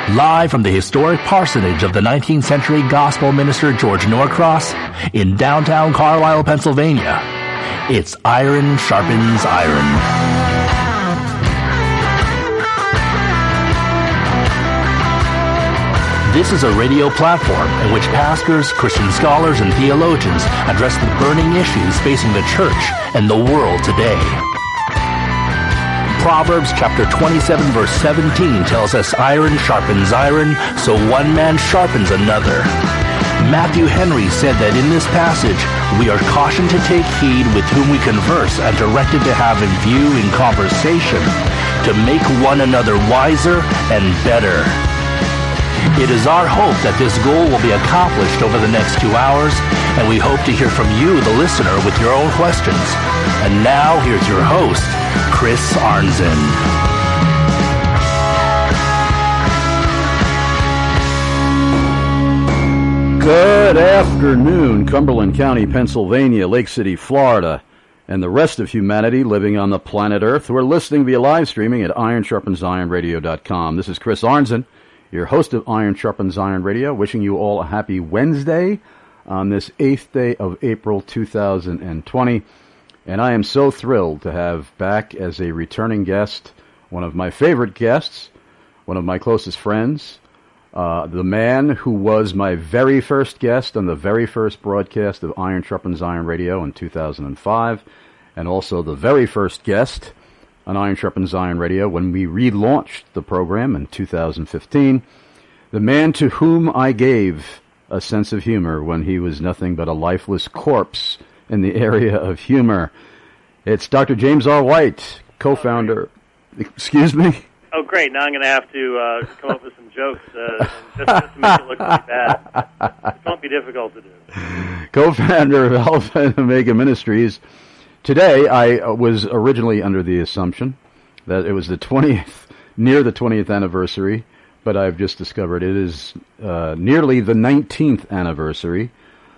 Live from the historic parsonage of the 19th century gospel minister George Norcross in downtown Carlisle, Pennsylvania, it's Iron Sharpens Iron. This is a radio platform in which pastors, Christian scholars, and theologians address the burning issues facing the church and the world today. Proverbs chapter 27 verse 17 tells us iron sharpens iron, so one man sharpens another. Matthew Henry said that in this passage, we are cautioned to take heed with whom we converse and directed to have in view in conversation to make one another wiser and better. It is our hope that this goal will be accomplished over the next 2 hours, and we hope to hear from you, the listener, with your own questions. And now, here's your host, Chris Arnzen. Good afternoon, Cumberland County, Pennsylvania, Lake City, Florida, and the rest of humanity living on the planet Earth who are listening via live streaming at ironsharpensironradio.com. This is Chris Arnzen, your host of Iron Sharpens Iron Radio, wishing you all a happy Wednesday on this 8th day of April 2020. And I am so thrilled to have back as a returning guest, one of my favorite guests, one of my closest friends, the man who was my very first guest on the very first broadcast of Iron Sharpens Iron Radio in 2005, and also the very first guest on Iron Sharpens Iron Radio when we relaunched the program in 2015, the man to whom I gave a sense of humor when he was nothing but a lifeless corpse in the area of humor. It's Dr. James R. White, co-founder. Excuse me? Oh, great. Now I'm going to have to come up with some jokes just to make it look really bad. It won't be difficult to do. Co-founder of Alpha and Omega Ministries. Today, I was originally under the assumption that it was the 20th, near the 20th anniversary, but I've just discovered it is nearly the 19th anniversary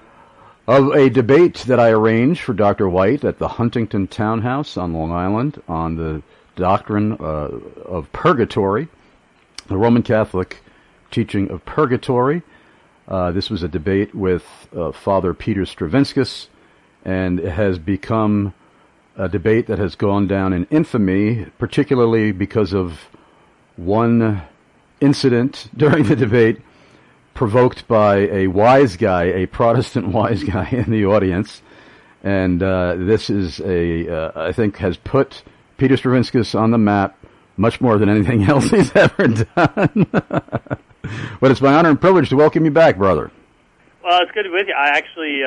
of a debate that I arranged for Dr. White at the Huntington Townhouse on Long Island on the doctrine of purgatory, the Roman Catholic teaching of purgatory. This was a debate with Father Peter Stravinskas, and it has become a debate that has gone down in infamy, particularly because of one incident during the debate provoked by a wise guy, a Protestant wise guy in the audience. And this is I think has put Peter Stravinskas on the map much more than anything else he's ever done. But it's my honor and privilege to welcome you back, brother. Well, it's good to be with you. I actually,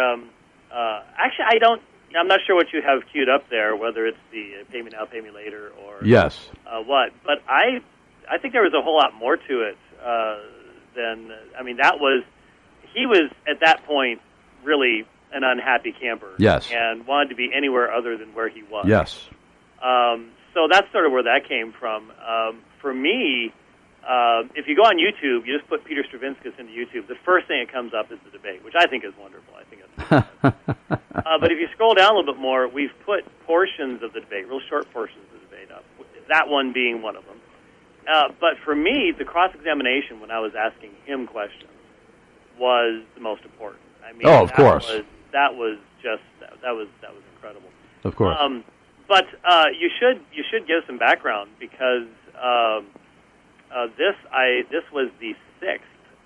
I'm not sure what you have queued up there, whether it's the pay me now, pay me later, or yes, what. But I think there was a whole lot more to it than. I mean, he was at that point really an unhappy camper. Yes, and wanted to be anywhere other than where he was. Yes. So that's sort of where that came from. For me, if you go on YouTube, you just put Peter Stravinskas into YouTube, the first thing that comes up is the debate, which I think is wonderful. I think it's but if you scroll down a little bit more, we've put portions of the debate, real short portions of the debate up, that one being one of them. But for me, the cross-examination when I was asking him questions was the most important. I mean, of course. That was incredible. Of course. But you should give some background because this was the sixth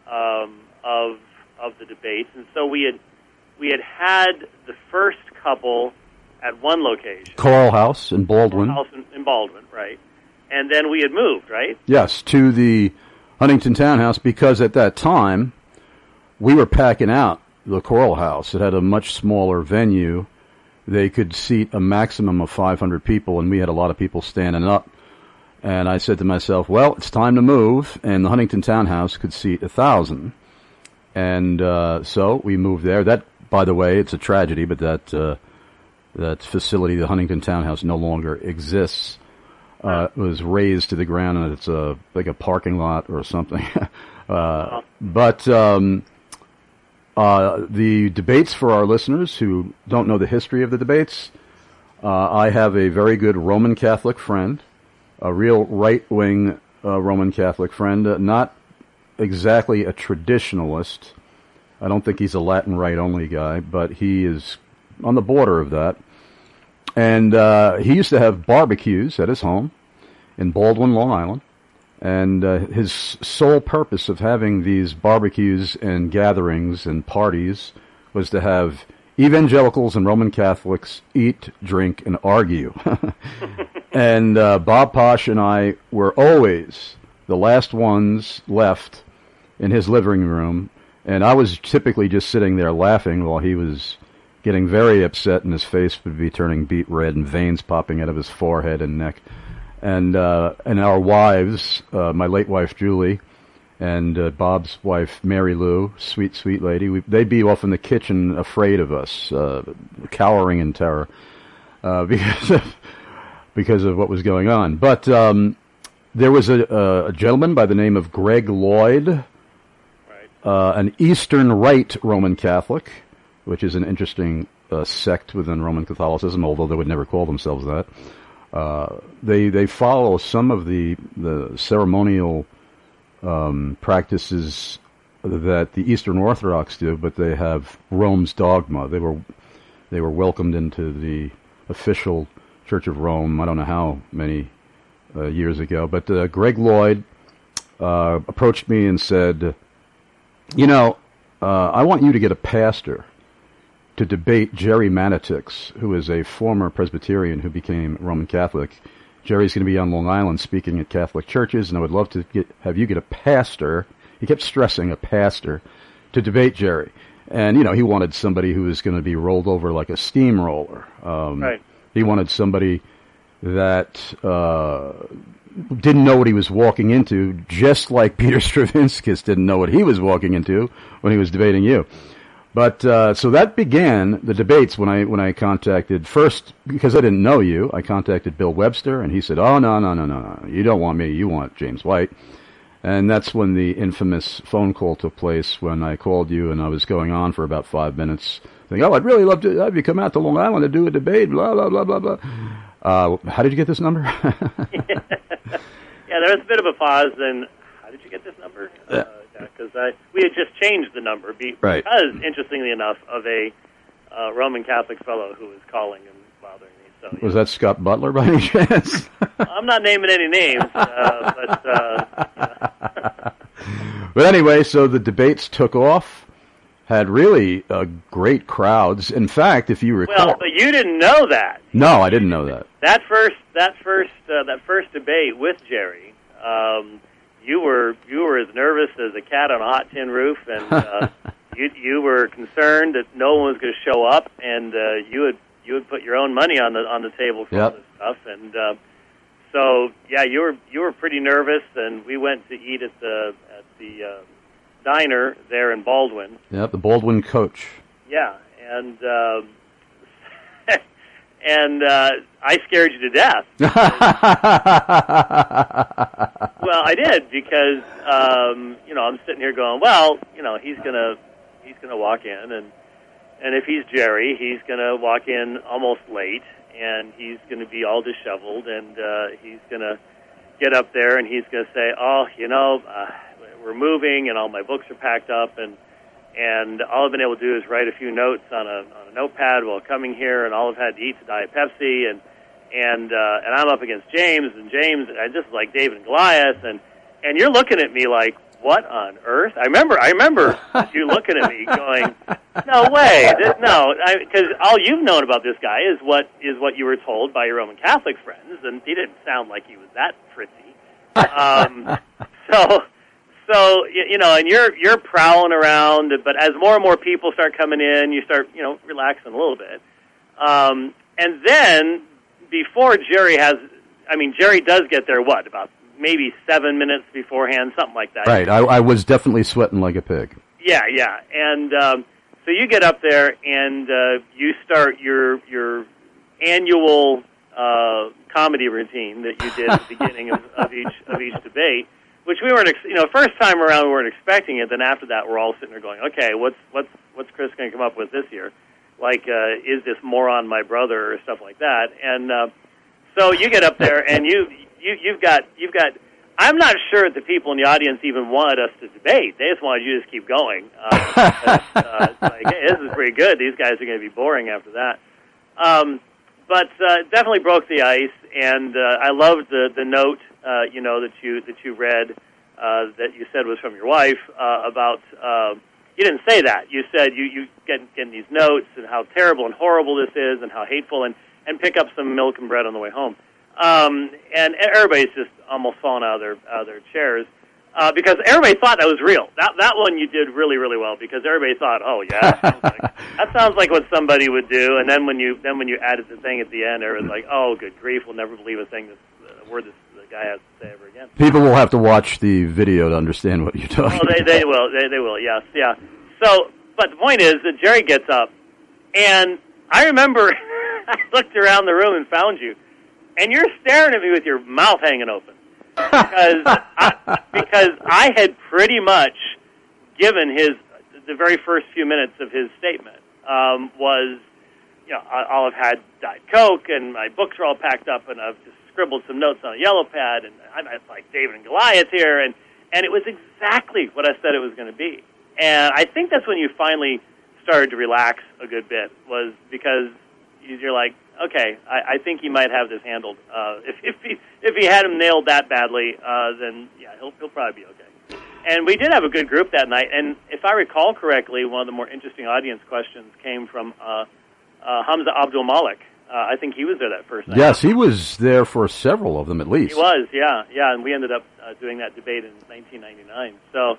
of the debates, and so we had the first couple at one location, Coral House in Baldwin. In Baldwin, right? And then we had moved, right? Yes, to the Huntington Townhouse because at that time we were packing out the Coral House. It had a much smaller venue. They could seat a maximum of 500 people, and we had a lot of people standing up. And I said to myself, well, it's time to move, and the Huntington Townhouse could seat 1,000. And so we moved there. That, by the way, it's a tragedy, but that facility, the Huntington Townhouse, no longer exists. It was razed to the ground, and it's like a parking lot or something. But the debates, for our listeners who don't know the history of the debates, I have a very good Roman Catholic friend, a real right-wing Roman Catholic friend, not exactly a traditionalist. I don't think he's a Latin Rite only guy, but he is on the border of that. And he used to have barbecues at his home in Baldwin, Long Island. And his sole purpose of having these barbecues and gatherings and parties was to have evangelicals and Roman Catholics eat, drink, and argue. And Bob Posh and I were always the last ones left in his living room. And I was typically just sitting there laughing while he was getting very upset, and his face would be turning beet red and veins popping out of his forehead and neck. And our wives, my late wife Julie, and Bob's wife Mary Lou, sweet, sweet lady, they'd be off in the kitchen afraid of us, cowering in terror because of what was going on. But there was a gentleman by the name of Greg Lloyd, an Eastern Rite Roman Catholic, which is an interesting sect within Roman Catholicism, although they would never call themselves that. They follow some of the ceremonial practices that the Eastern Orthodox do, but they have Rome's dogma. They were welcomed into the official Church of Rome. I don't know how many years ago, but Greg Lloyd approached me and said, I want you to get a pastor to debate Jerry Manitix, who is a former Presbyterian who became Roman Catholic. Jerry's going to be on Long Island speaking at Catholic churches, and I would love to have you get a pastor. He kept stressing a pastor to debate Jerry. And, he wanted somebody who was going to be rolled over like a steamroller. Right. He wanted somebody that didn't know what he was walking into, just like Peter Stravinskis didn't know what he was walking into when he was debating you. But so that began the debates when I contacted, first, because I didn't know you, I contacted Bill Webster, and he said, oh, no, you don't want me, you want James White. And that's when the infamous phone call took place, when I called you, and I was going on for about 5 minutes, thinking, I'd really love to have you come out to Long Island to do a debate, blah, blah, blah, blah, blah. How did you get this number? Yeah, there was a bit of a pause, and how did you get this number? Because we had just changed the number because, interestingly enough, of a Roman Catholic fellow who was calling and bothering me. So, was that Scott Butler by any chance? I'm not naming any names, but But anyway, so the debates took off, had really great crowds. In fact, if you recall, well, but you didn't know that. No, I didn't know that. That first debate with Jerry. You were as nervous as a cat on a hot tin roof, and you were concerned that no one was going to show up, and you would put your own money on the table for all this stuff, and so you were pretty nervous, and we went to eat at the diner there in Baldwin. Yep, the Baldwin Coach. Yeah, and and I scared you to death. Well, I did because I'm sitting here going, well, he's gonna walk in, and if he's Jerry, he's gonna walk in almost late, and he's gonna be all disheveled, and he's gonna get up there, and he's gonna say, we're moving, and all my books are packed up, and all I've been able to do is write a few notes on a notepad while coming here, and all I've had to eat is Diet Pepsi, and I'm up against James, and James, I just like David and Goliath, and you're looking at me like, what on earth? I remember you looking at me going, no way, because all you've known about this guy is what you were told by your Roman Catholic friends, and he didn't sound like he was that fritzy. So and you're prowling around, but as more and more people start coming in, you start relaxing a little bit, and then before Jerry does get there. What, about maybe 7 minutes beforehand, something like that. Right, I was definitely sweating like a pig. Yeah, and so you get up there and you start your annual comedy routine that you did at the beginning of each debate. Which we weren't, first time around we weren't expecting it. Then after that, we're all sitting there going, "Okay, what's Chris going to come up with this year? Like, is this moron my brother or stuff like that?" And so you get up there, and you've got I'm not sure the people in the audience even wanted us to debate. They just wanted you to just keep going. It's like, hey, this is pretty good. These guys are going to be boring after that. But definitely broke the ice, and I loved the note, that you read that you said was from your wife about. You didn't say that. You said you getting these notes and how terrible and horrible this is, and how hateful, and pick up some milk and bread on the way home. And everybody's just almost fallen out of their chairs because everybody thought that was real. That one you did really, really well because everybody thought, oh yeah, that sounds like what somebody would do. And then when you added the thing at the end, everyone's like, oh, good grief, we'll never believe a word this guy has to say ever again. People will have to watch the video to understand what you're talking about. They will, yes, yeah. So, but the point is that Jerry gets up, and I remember I looked around the room and found you. And you're staring at me with your mouth hanging open because I had pretty much given the very first few minutes of his statement was, I'll have had Diet Coke and my books are all packed up and I've just scribbled some notes on a yellow pad and I'm like David and Goliath here and it was exactly what I said it was going to be. And I think that's when you finally started to relax a good bit was because you're like, okay, I think he might have this handled. If he had him nailed that badly, then yeah, he'll probably be okay. And we did have a good group that night. And if I recall correctly, one of the more interesting audience questions came from Hamza Abdul Malik. I think he was there that first night. Yes, he was there for several of them at least. He was, yeah. And we ended up doing that debate in 1999. So,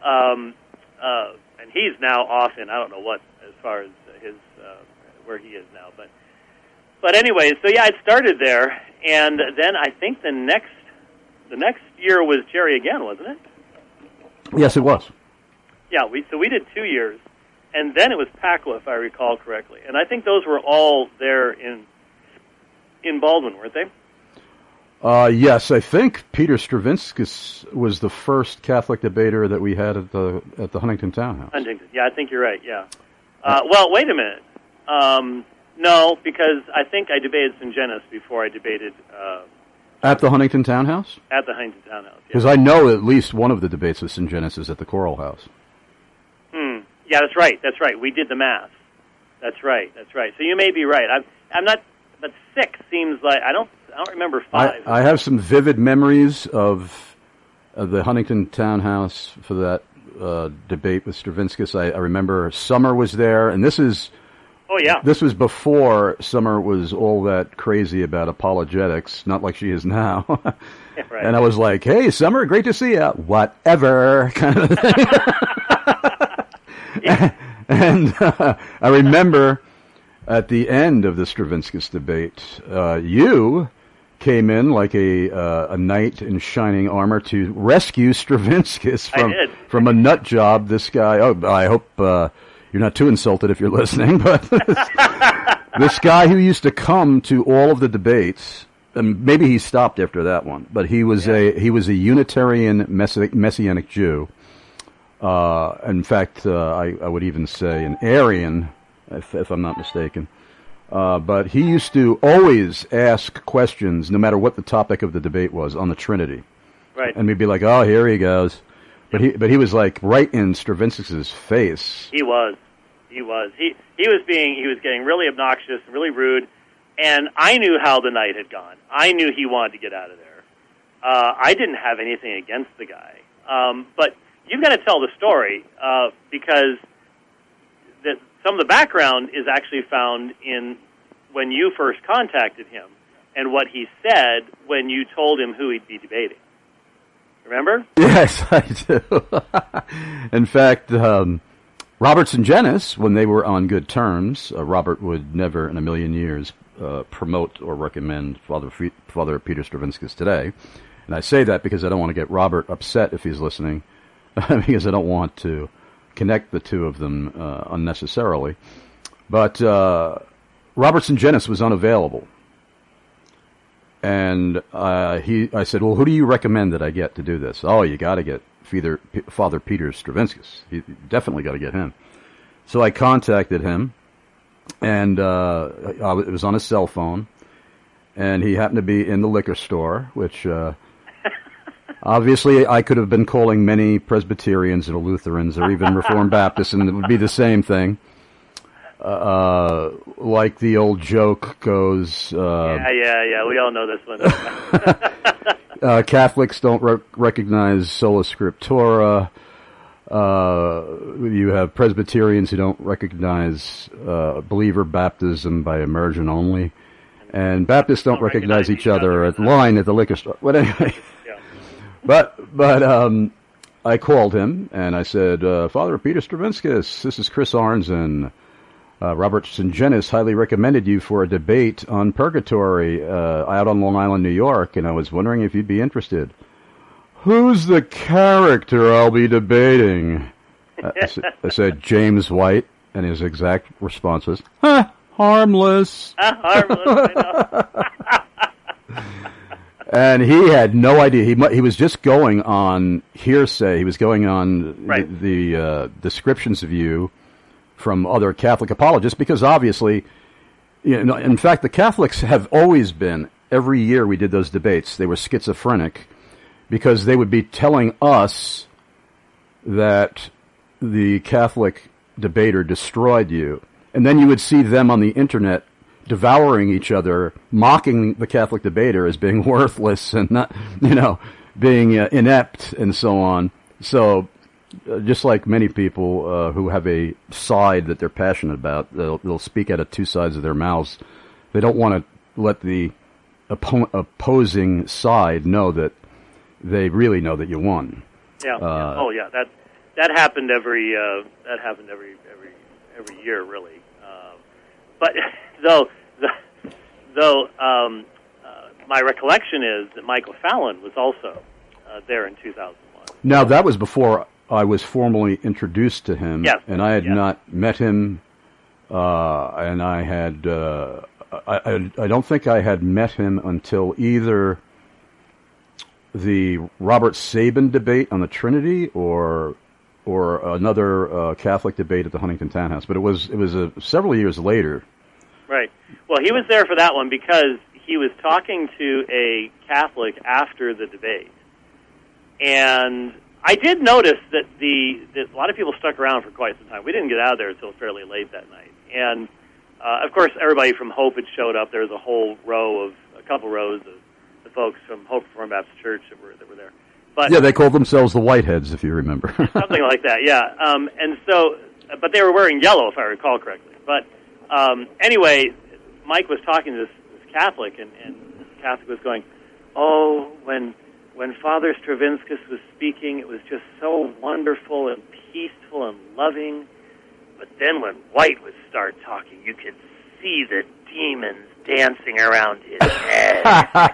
and he's now off in I don't know what as far as his where he is now, But anyways, so yeah, it started there, and then I think the next year was Jerry again, wasn't it? Yes, it was. Yeah, we did 2 years, and then it was Pakla, if I recall correctly, and I think those were all there in Baldwin, weren't they? Yes, I think Peter Stravinskas was the first Catholic debater that we had at the Huntington Townhouse. Huntington, yeah, I think you're right. Yeah. Well, wait a minute. No, because I think I debated Syngenis before I debated... at the Huntington Townhouse? At the Huntington Townhouse, because I know at least one of the debates with Syngenis is at the Choral House. Yeah, that's right. We did the math. That's right. So you may be right. I'm not... But 6 seems like... I don't remember 5. I have some vivid memories of the Huntington Townhouse for that debate with Stravinskas. I remember Summer was there, and this is... Oh, yeah. This was before Summer was all that crazy about apologetics, not like she is now. Yeah, right. And I was like, hey, Summer, great to see you. Whatever, kind of thing. Yeah. And I remember at the end of the Stravinskas debate, you came in like a knight in shining armor to rescue Stravinskas from a nut job. This guy, I hope... you're not too insulted if you're listening, but this guy who used to come to all of the debates, and maybe he stopped after that one, but he was a Unitarian Messianic Jew. In fact, I would even say an Arian, if I'm not mistaken. But he used to always ask questions, no matter what the topic of the debate was, on the Trinity. Right. And we'd be like, oh, here he goes. But he was like right in Stravinskas' face. He was. He was getting really obnoxious, really rude, and I knew how the night had gone. I knew he wanted to get out of there. I didn't have anything against the guy, but you've got to tell the story because some of the background is actually found in when you first contacted him and what he said when you told him who he'd be debating. Remember? Yes, I do. In fact, Robert Syngenis, when they were on good terms, Robert would never in a million years promote or recommend Father Peter Stravinskas today. And I say that because I don't want to get Robert upset if he's listening, because I don't want to connect the two of them unnecessarily. But Robert Syngenis was unavailable. And I said, well, who do you recommend that I get to do this? Oh, you got to get Father Peter Stravinskas. You definitely got to get him. So I contacted him, and it was on his cell phone, and he happened to be in the liquor store, which Obviously, I could have been calling many Presbyterians or Lutherans or even Reformed Baptists, and it would be the same thing. Like the old joke goes... Yeah, we all know this one. Catholics don't recognize sola scriptura. You have Presbyterians who don't recognize believer baptism by immersion only. And Baptists don't recognize each other at the line at the liquor store. But anyway... But I called him, and I said, Father Peter Stravinskas, this is Chris Arnzen. Robert Sungenis highly recommended you for a debate on purgatory out on Long Island, New York, and I was wondering if you'd be interested. Who's the character I'll be debating? I said, James White, and his exact response was, harmless. Harmless, I know. And he had no idea. He was just going on hearsay. He was going on the descriptions of you from other Catholic apologists, because obviously, in fact, the Catholics have always been, every year we did those debates, they were schizophrenic, because they would be telling us that the Catholic debater destroyed you. And then you would see them on the internet devouring each other, mocking the Catholic debater as being worthless and not, being inept and so on. So, just like many people who have a side that they're passionate about, they'll speak out of two sides of their mouths. They don't want to let the opposing side know that they really know that you won. Yeah. That happened every year, really. But my recollection is that Michael Fallon was also there in 2001. Now, that was before I was formally introduced to him, yes. And I had not met him, and I had, I don't think I had met him until either the Robert Sabin debate on the Trinity or another Catholic debate at the Huntington Townhouse. But it was several years later. Right. Well, he was there for that one because he was talking to a Catholic after the debate, and I did notice that a lot of people stuck around for quite some time. We didn't get out of there until fairly late that night. And, of course, everybody from Hope had showed up. There was a couple rows of the folks from Hope Reformed Baptist Church that were there. But yeah, they called themselves the Whiteheads, if you remember. Something like that, yeah. And so, but they were wearing yellow, if I recall correctly. But anyway, Mike was talking to this Catholic, and this Catholic was going, oh, when Father Stravinskas was speaking, it was just so wonderful and peaceful and loving. But then when White would start talking, you could see the demons dancing around his head.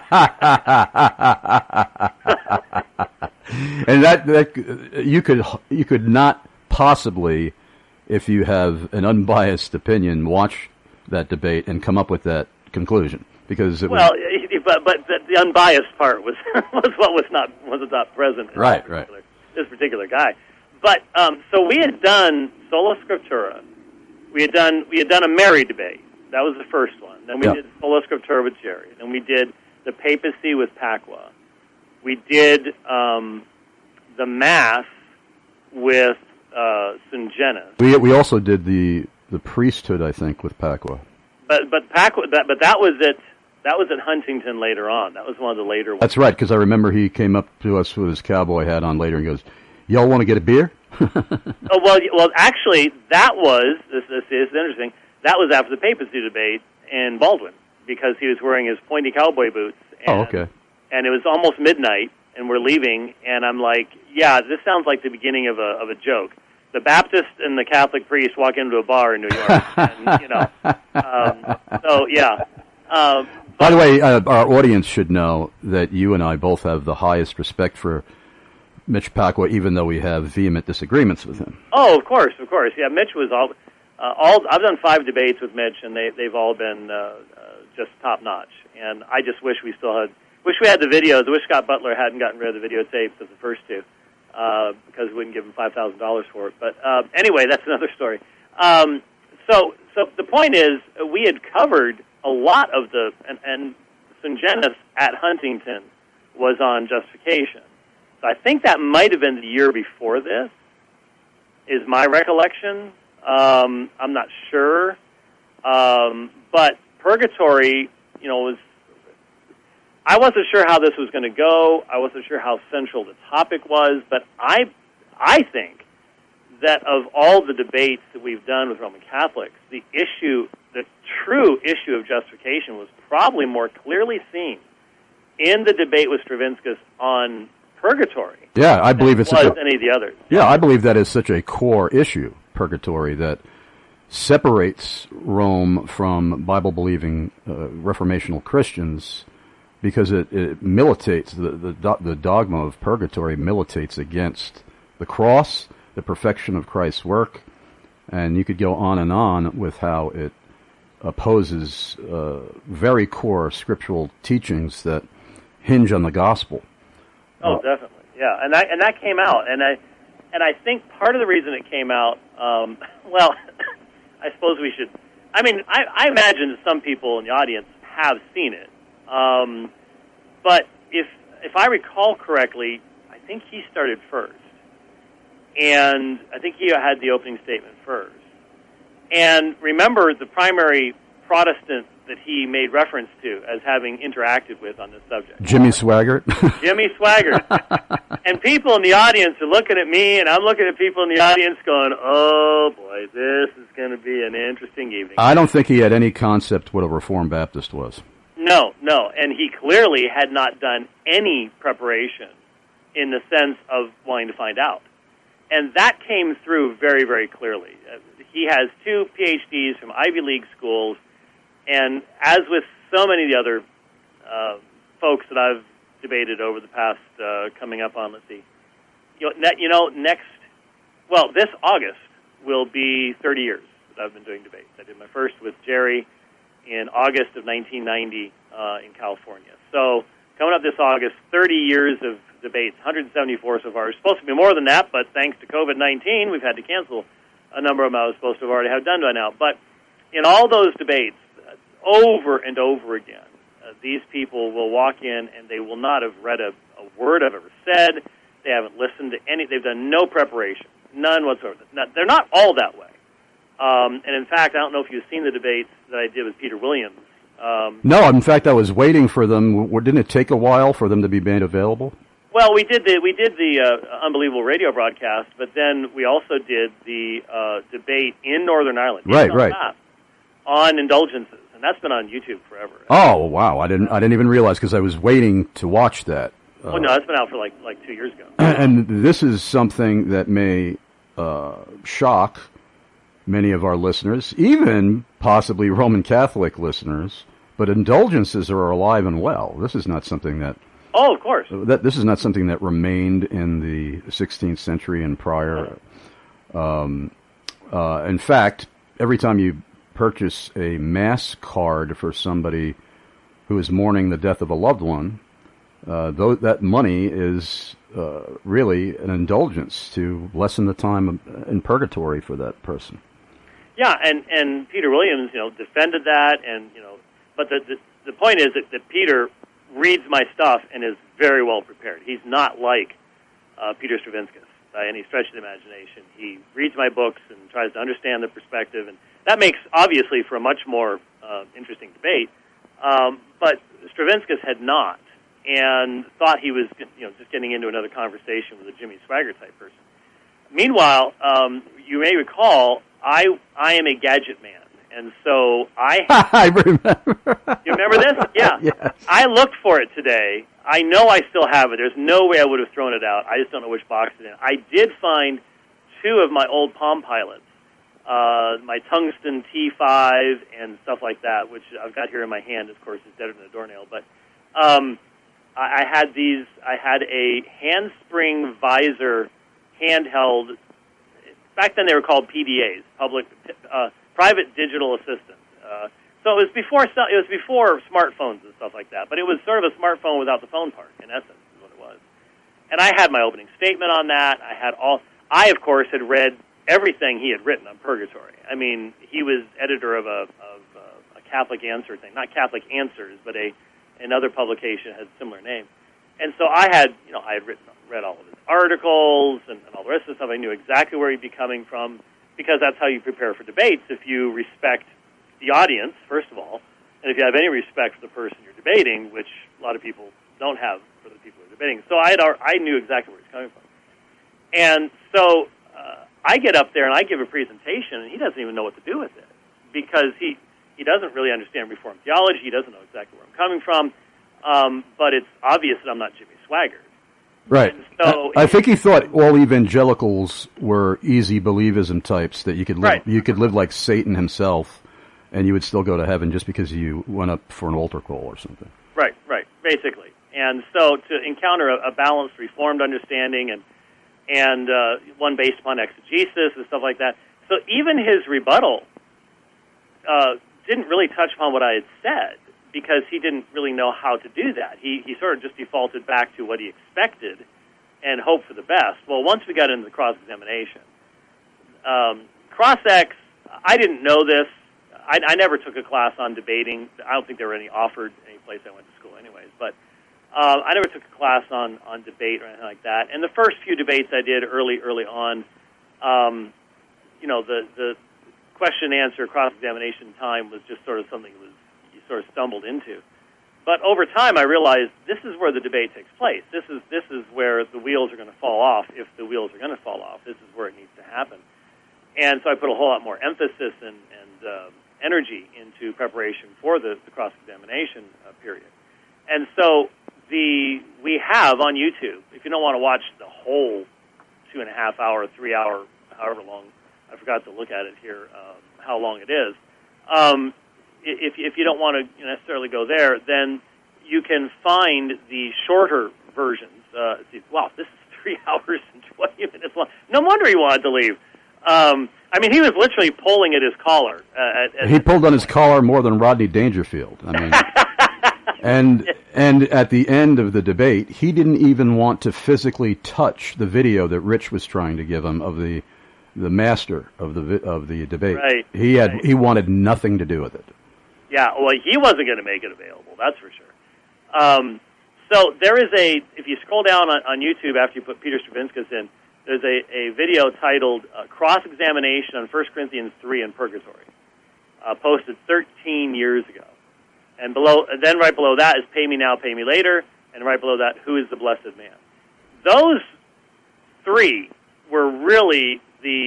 And that you could not possibly, if you have an unbiased opinion, watch that debate and come up with that conclusion, because it was... But the unbiased part was what was not present. Right. This particular guy. But so we had done Sola Scriptura. We had done a Mary debate. That was the first one. Then we did Sola Scriptura with Jerry. Then we did the papacy with Pacwa. We did the Mass with Sungenis. We also did the priesthood, I think, with Pacwa. But Pacwa, that was at Huntington later on. That was one of the later ones. That's right, because I remember he came up to us with his cowboy hat on later and goes, "Y'all want to get a beer?" Well, actually, that was this is interesting. That was after the papacy debate in Baldwin, because he was wearing his pointy cowboy boots. And, okay. And it was almost midnight, and we're leaving, and I'm like, yeah, this sounds like the beginning of a joke. The Baptist and the Catholic priest walk into a bar in New York, and so yeah. By the way, our audience should know that you and I both have the highest respect for Mitch Pacwa, even though we have vehement disagreements with him. Oh, of course. Yeah, Mitch was all. I've done 5 debates with Mitch, and they've all been just top notch. And I just wish we had the videos. I wish Scott Butler hadn't gotten rid of the videotapes of the first 2, because we wouldn't give him $5,000 for it. But anyway, that's another story. So the point is, we had covered a lot of and Sungenis at Huntington was on justification. So I think that might have been the year before this, is my recollection. I'm not sure. But Purgatory, I wasn't sure how this was going to go. I wasn't sure how central the topic was, but I think that of all the debates that we've done with Roman Catholics, the true issue of justification was probably more clearly seen in the debate with Stravinskas on Purgatory. Yeah, I believe it's any of the others. Yeah, I believe that is such a core issue, Purgatory, that separates Rome from Bible-believing reformational Christians, because it militates, the dogma of Purgatory militates against the cross, the perfection of Christ's work, and you could go on with how it opposes very core scriptural teachings that hinge on the gospel. Oh, definitely, yeah, and that came out, and I think part of the reason it came out, well, I suppose we should. I mean, I imagine that some people in the audience have seen it, but if I recall correctly, I think he started first, and I think he had the opening statement first. And remember, the primary Protestant that he made reference to as having interacted with on this subject, Jimmy Swaggart. Jimmy Swaggart. And people in the audience are looking at me, and I'm looking at people in the audience going, oh, boy, this is going to be an interesting evening. I don't think he had any concept what a Reformed Baptist was. No, and he clearly had not done any preparation in the sense of wanting to find out. And that came through very, very clearly. He has 2 PhDs from Ivy League schools, and as with so many of the other folks that I've debated over the past, coming up on, this August will be 30 years that I've been doing debates. I did my first with Jerry in August of 1990 in California. So coming up this August, 30 years of debates, 174 so far. It's supposed to be more than that, but thanks to COVID-19, we've had to cancel a number of them I was supposed to have already have done by now. But in all those debates, over and over again, these people will walk in and they will not have read a word I've ever said. They haven't listened to any. They've done no preparation, none whatsoever. They're not all that way. And in fact, I don't know if you've seen the debates that I did with Peter Williams. No, in fact, I was waiting for them. Didn't it take a while for them to be made available? Well, we did the Unbelievable radio broadcast, but then we also did the debate in Northern Ireland. Right. On indulgences, and that's been on YouTube forever. Oh, wow! I didn't even realize, because I was waiting to watch that. No, that's been out for like 2 years ago. And this is something that may shock many of our listeners, even possibly Roman Catholic listeners. But indulgences are alive and well. This is not something that. Oh, of course. This is not something that remained in the 16th century and prior. In fact, every time you purchase a Mass card for somebody who is mourning the death of a loved one, that money is really an indulgence to lessen the time in purgatory for that person. Yeah, and Peter Williams, defended that, and but the point is that Peter reads my stuff and is very well prepared. He's not like Peter Stravinskas by any stretch of the imagination. He reads my books and tries to understand the perspective, and that makes, obviously, for a much more interesting debate. But Stravinskas had not, and thought he was just getting into another conversation with a Jimmy Swaggart type person. Meanwhile, you may recall, I am a gadget man. And so I remember. You remember this? Yeah. Yes. I looked for it today. I know I still have it. There's no way I would have thrown it out. I just don't know which box it's in. I did find 2 of my old Palm Pilots, my Tungsten T5 and stuff like that, which I've got here in my hand. Of course, it's deader than a doornail. But I had these. I had a handspring visor handheld. Back then, they were called PDAs, private digital assistant. So it was before smartphones and stuff like that. But it was sort of a smartphone without the phone part, in essence, is what it was. And I had my opening statement on that. I of course had read everything he had written on Purgatory. I mean, he was editor of a Catholic Answer thing, not Catholic Answers, but another publication had a similar name. And so I had written read all of his articles and all the rest of the stuff. I knew exactly where he'd be coming from, because that's how you prepare for debates. If you respect the audience, first of all, and if you have any respect for the person you're debating, which a lot of people don't have for the people who are debating. So I knew exactly where he's coming from. And so I get up there and I give a presentation, and he doesn't even know what to do with it, because he doesn't really understand Reformed theology. He doesn't know exactly where I'm coming from. But it's obvious that I'm not Jimmy Swaggart. Right. So I think he thought all evangelicals were easy believism types, that you could live like Satan himself, and you would still go to heaven just because you went up for an altar call or something. Right, basically. And so to encounter a balanced Reformed understanding and one based upon exegesis and stuff like that. So even his rebuttal didn't really touch upon what I had said, because he didn't really know how to do that. He sort of just defaulted back to what he expected and hoped for the best. Well, once we got into the cross-examination, cross-ex, I didn't know this. I never took a class on debating. I don't think there were any offered any place I went to school anyways. But I never took a class on debate or anything like that. And the first few debates I did early on, the question-answer cross-examination time was just sort of something that you sort of stumbled into. But over time, I realized this is where the debate takes place. This is where the wheels are going to fall off, if the wheels are going to fall off. This is where it needs to happen. And so I put a whole lot more emphasis and energy into preparation for the cross-examination period. And so we have on YouTube, if you don't want to watch the whole 2.5 hour, 3 hour, however long, I forgot to look at it here, how long it is. If you don't want to necessarily go there, then you can find the shorter versions. Wow, this is 3 hours and 20 minutes long. No wonder he wanted to leave. He was literally pulling at his collar. He pulled on his collar more than Rodney Dangerfield. And at the end of the debate, he didn't even want to physically touch the video that Rich was trying to give him of the master of the debate. Right. He wanted nothing to do with it. Yeah, well, he wasn't going to make it available, that's for sure. So there is if you scroll down on YouTube after you put Peter Stravinskas in, there's a video titled Cross-Examination on 1 Corinthians 3 in Purgatory, posted 13 years ago. And then right below that is Pay Me Now, Pay Me Later, and right below that, Who is the Blessed Man? Those three were really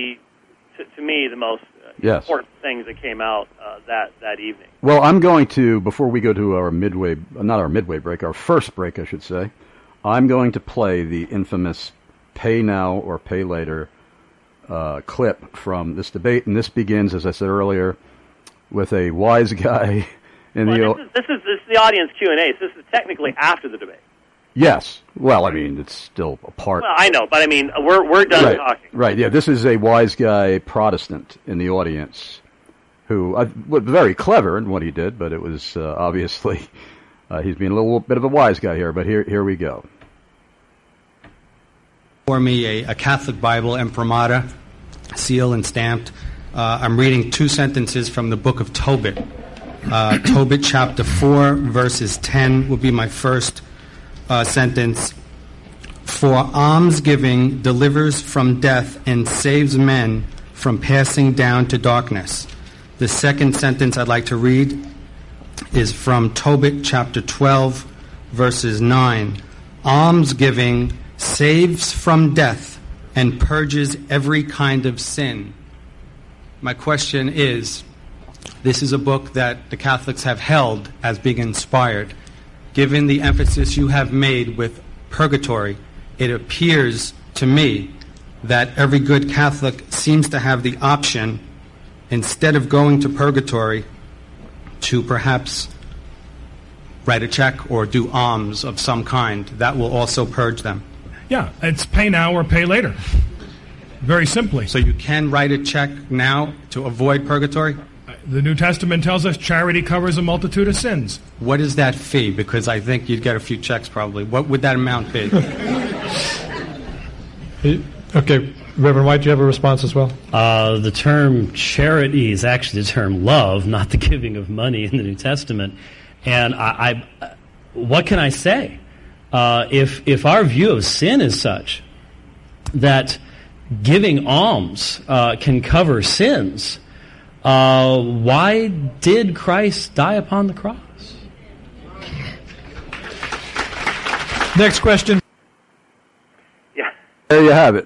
to me, the most important things that came out that evening. Well, I'm going to, before we go to our first break, I should say, I'm going to play the infamous Pay Now or Pay Later clip from this debate, and this begins, as I said earlier, with a wise guy in this is the audience Q&A, so this is technically after the debate. Yes. Well, it's still a part. Well, I know, but we're done talking. Right, yeah, this is a wise guy Protestant in the audience who was very clever in what he did, but it was obviously he's being a little bit of a wise guy here, but here we go. For me, a Catholic Bible, imprimatur, seal and stamped. I'm reading 2 sentences from the book of Tobit. Tobit chapter 4, verses 10 will be my first sentence. For almsgiving delivers from death and saves men from passing down to darkness. The second sentence I'd like to read is from Tobit chapter 12, verses 9. Almsgiving saves from death and purges every kind of sin. My question is, this is a book that the Catholics have held as being inspired. Given the emphasis you have made with purgatory, it appears to me that every good Catholic seems to have the option, instead of going to purgatory, to perhaps write a check or do alms of some kind. That will also purge them. Yeah, it's pay now or pay later. Very simply. So you can write a check now to avoid purgatory? The New Testament tells us charity covers a multitude of sins. What is that fee? Because I think you'd get a few checks probably. What would that amount be? Okay, Reverend White, do you have a response as well? The term charity is actually the term love, not the giving of money in the New Testament. And I what can I say? If our view of sin is such that giving alms can cover sins, why did Christ die upon the cross? Next question. Yeah. There you have it.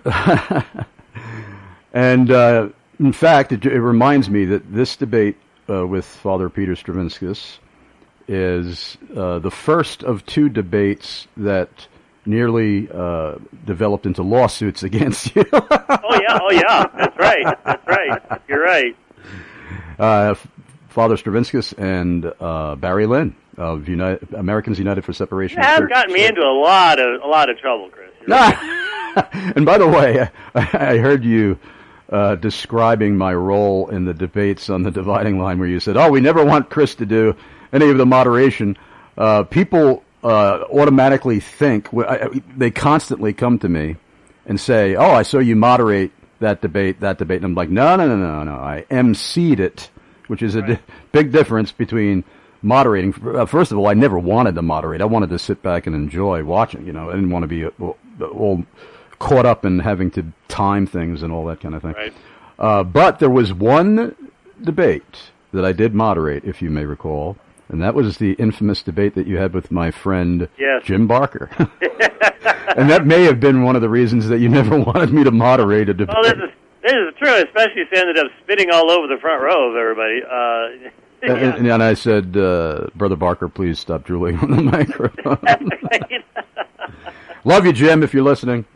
And in fact, it reminds me that this debate with Father Peter Stravinskas is the first of two debates that nearly developed into lawsuits against you. Oh yeah, that's right. You're right. Father Stravinskas and Barry Lynn of Americans United for Separation. You have gotten me into a lot of trouble, Chris. Right. And by the way, I heard you describing my role in the debates on the dividing line, where you said, "Oh, we never want Chris to do any of the moderation." People automatically think, they constantly come to me and say, "Oh, I saw you moderate that debate," and I'm like, no, I emceed it, which is a big difference between moderating. First of all, I never wanted to moderate. I wanted to sit back and enjoy watching. I didn't want to be all caught up in having to time things and all that kind of thing. Right. But there was one debate that I did moderate, if you may recall, and that was the infamous debate that you had with my friend Jim Barker. And that may have been one of the reasons that you never wanted me to moderate a debate. Well, this is true, especially if you ended up spitting all over the front row of everybody. And I said, Brother Barker, please stop drooling on the microphone. Love you, Jim, if you're listening.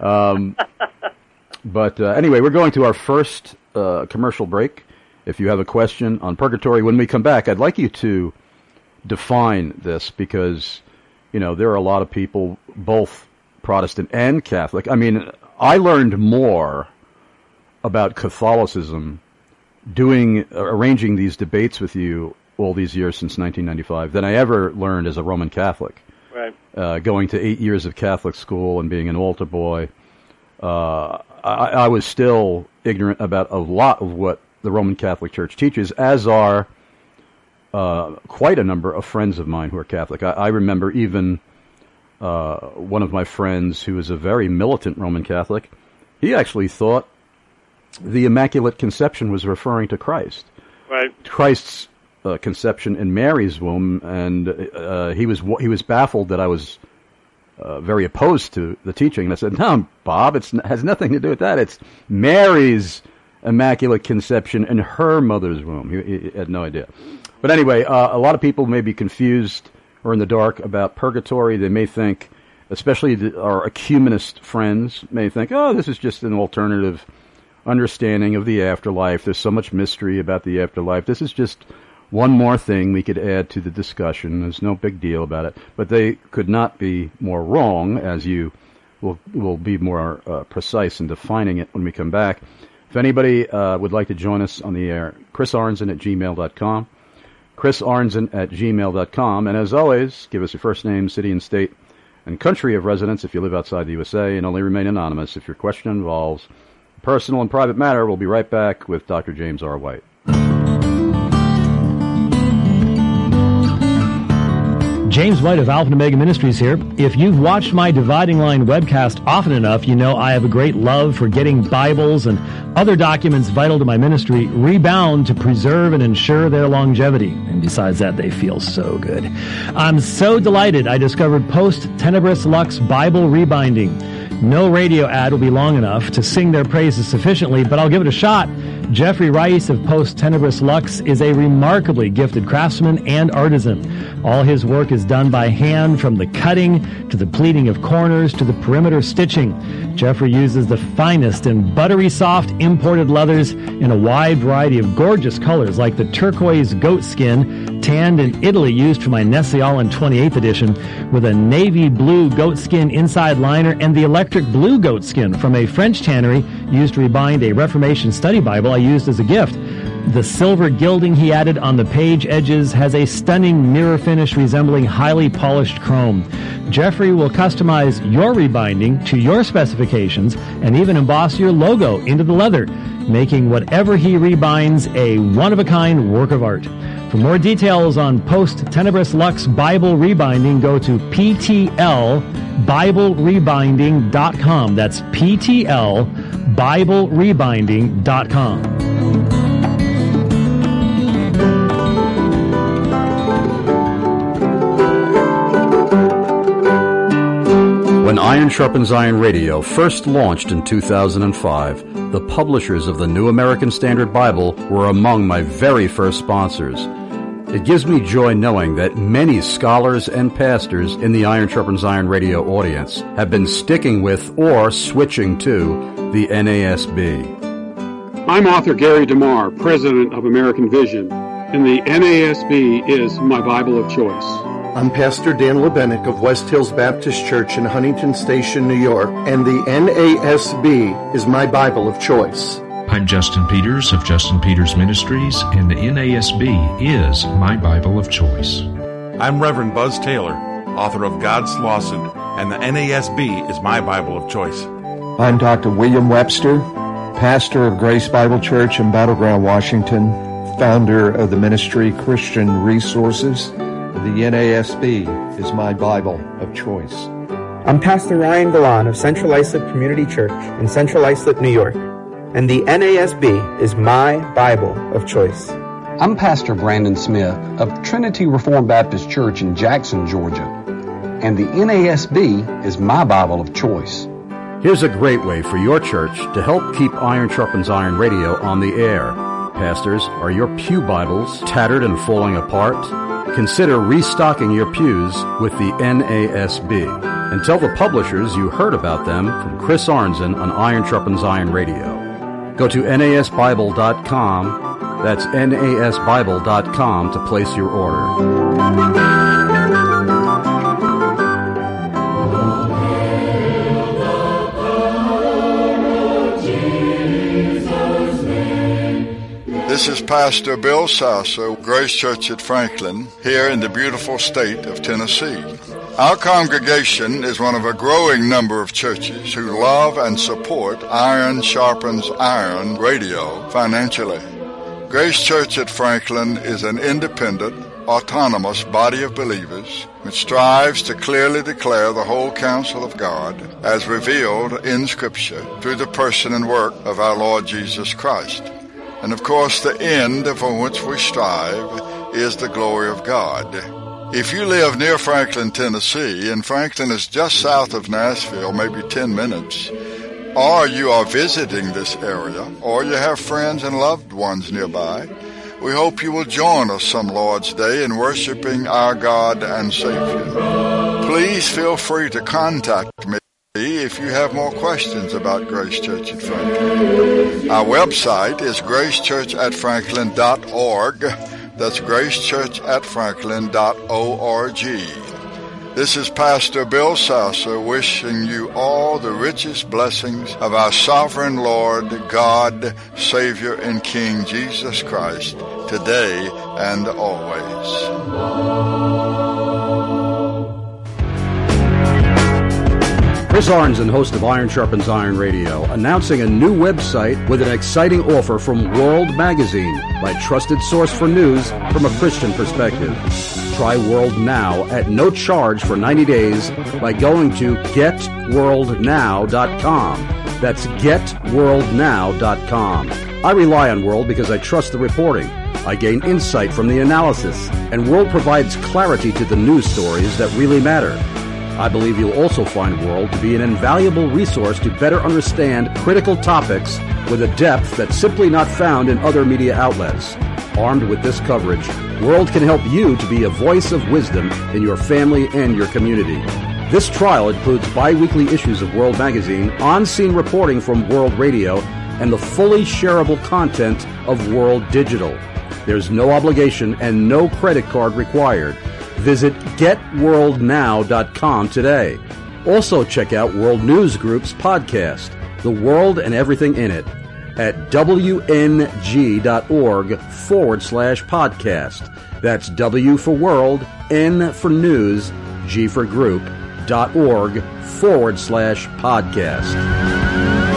But anyway, we're going to our first commercial break. If you have a question on purgatory, when we come back, I'd like you to define this, because, there are a lot of people, both Protestant and Catholic. I mean, I learned more about Catholicism arranging these debates with you all these years since 1995 than I ever learned as a Roman Catholic. Right. Going to 8 years of Catholic school and being an altar boy, I was still ignorant about a lot of what the Roman Catholic Church teaches, as are quite a number of friends of mine who are Catholic. I remember even one of my friends who is a very militant Roman Catholic. He actually thought the Immaculate Conception was referring to Christ. Right. Christ's conception in Mary's womb, and he was baffled that I was very opposed to the teaching. And I said, "No, Bob, it has nothing to do with that. It's Mary's Immaculate Conception in her mother's womb." He had no idea. But anyway, a lot of people may be confused or in the dark about purgatory. They may think, especially our ecumenist friends, may think, "Oh, this is just an alternative understanding of the afterlife. There's so much mystery about the afterlife. This is just one more thing we could add to the discussion. There's no big deal about it." But they could not be more wrong, as you will be more precise in defining it when we come back. If anybody would like to join us on the air, chrisarnzen@gmail.com, chrisarnzen@gmail.com, and as always, give us your first name, city and state, and country of residence if you live outside the USA, and only remain anonymous if your question involves a personal and private matter. We'll be right back with Dr. James R. White. James White of Alpha and Omega Ministries here. If you've watched my Dividing Line webcast often enough, you know I have a great love for getting Bibles and other documents vital to my ministry rebound to preserve and ensure their longevity. And besides that, they feel so good. I'm so delighted I discovered Post Tenebris Lux Bible Rebinding. No radio ad will be long enough to sing their praises sufficiently, but I'll give it a shot. Jeffrey Rice of Post Tenebris Lux is a remarkably gifted craftsman and artisan. All his work is done by hand, from the cutting to the pleating of corners to the perimeter stitching. Jeffrey uses the finest and buttery soft imported leathers in a wide variety of gorgeous colors, like the turquoise goat skin, tanned in Italy, used for my Nestle-Aland 28th edition, with a navy blue goat skin inside liner, and the electric blue goat skin from a French tannery used to rebind a Reformation study Bible I used as a gift. The silver gilding he added on the page edges has a stunning mirror finish resembling highly polished chrome. Jeffrey will customize your rebinding to your specifications and even emboss your logo into the leather, making whatever he rebinds a one-of-a-kind work of art. For more details on Post Tenebris Lux Bible rebinding, go to PTLBibleRebinding.com. That's PTLBibleRebinding.com. When Iron Sharpens Iron Radio first launched in 2005, the publishers of the New American Standard Bible were among my very first sponsors. It gives me joy knowing that many scholars and pastors in the Iron Sharpens Iron Radio audience have been sticking with or switching to the NASB. I'm author Gary DeMar, president of American Vision, and the NASB is my Bible of choice. I'm Pastor Dan Lebenick of West Hills Baptist Church in Huntington Station, New York, and the NASB is my Bible of choice. I'm Justin Peters of Justin Peters Ministries, and the NASB is my Bible of choice. I'm Reverend Buzz Taylor, author of God's Lawsuit, and the NASB is my Bible of choice. I'm Dr. William Webster, pastor of Grace Bible Church in Battleground, Washington, founder of the ministry Christian Resources. The NASB is my Bible of choice. I'm Pastor Ryan Galan of Central Islip Community Church in Central Islip, New York, and the NASB is my Bible of choice. I'm Pastor Brandon Smith of Trinity Reformed Baptist Church in Jackson, Georgia, and the NASB is my Bible of choice. Here's a great way for your church to help keep Iron Sharpens Iron Radio on the air. Pastors, are your pew Bibles tattered and falling apart? Consider restocking your pews with the NASB. And tell the publishers you heard about them from Chris Arnzen on Iron Sharpens Iron Radio. Go to NASBible.com, that's NASBible.com to place your order. This is Pastor Bill Sasser, Grace Church at Franklin, here in the beautiful state of Tennessee. Our congregation is one of a growing number of churches who love and support Iron Sharpens Iron Radio financially. Grace Church at Franklin is an independent, autonomous body of believers which strives to clearly declare the whole counsel of God as revealed in Scripture through the person and work of our Lord Jesus Christ. And of course, the end for which we strive is the glory of God. If you live near Franklin, Tennessee, and Franklin is just south of Nashville, maybe 10 minutes, or you are visiting this area, or you have friends and loved ones nearby, we hope you will join us some Lord's Day in worshiping our God and Savior. Please feel free to contact me if you have more questions about Grace Church at Franklin. Our website is gracechurchatfranklin.org. That's gracechurchatfranklin.org. This is Pastor Bill Sasser wishing you all the richest blessings of our sovereign Lord, God, Savior, and King Jesus Christ, today and always. Chris Arnzen, host of Iron Sharpens Iron Radio, announcing a new website with an exciting offer from World Magazine, my trusted source for news from a Christian perspective. Try World Now at no charge for 90 days by going to getworldnow.com. That's getworldnow.com. I rely on World because I trust the reporting. I gain insight from the analysis, and World provides clarity to the news stories that really matter. I believe you'll also find World to be an invaluable resource to better understand critical topics with a depth that's simply not found in other media outlets. Armed with this coverage, World can help you to be a voice of wisdom in your family and your community. This trial includes bi-weekly issues of World Magazine, on-scene reporting from World Radio, and the fully shareable content of World Digital. There's no obligation and no credit card required. Visit getworldnow.com today. Also check out World News Group's podcast, The World and Everything in It. at wng.org/podcast. That's W for World, N for News, G for Group.org/podcast.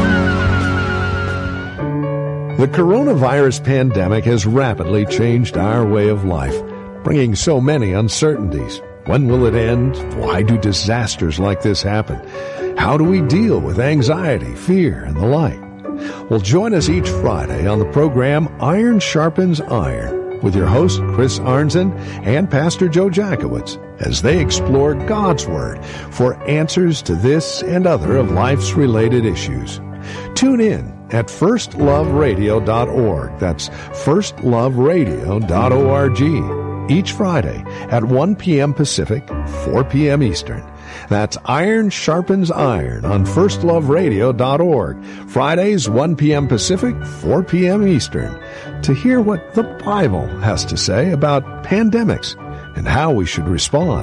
The coronavirus pandemic has rapidly changed our way of life, bringing so many uncertainties. When will it end? Why do disasters like this happen? How do we deal with anxiety, fear, and the like? Well, join us each Friday on the program Iron Sharpens Iron with your host, Chris Arnzen, and Pastor Joe Jackowitz, as they explore God's Word for answers to this and other of life's related issues. Tune in at firstloveradio.org. That's firstloveradio.org. Each Friday at 1 p.m. Pacific, 4 p.m. Eastern. That's Iron Sharpens Iron on firstloveradio.org. Fridays, 1 p.m. Pacific, 4 p.m. Eastern. To hear what the Bible has to say about pandemics and how we should respond.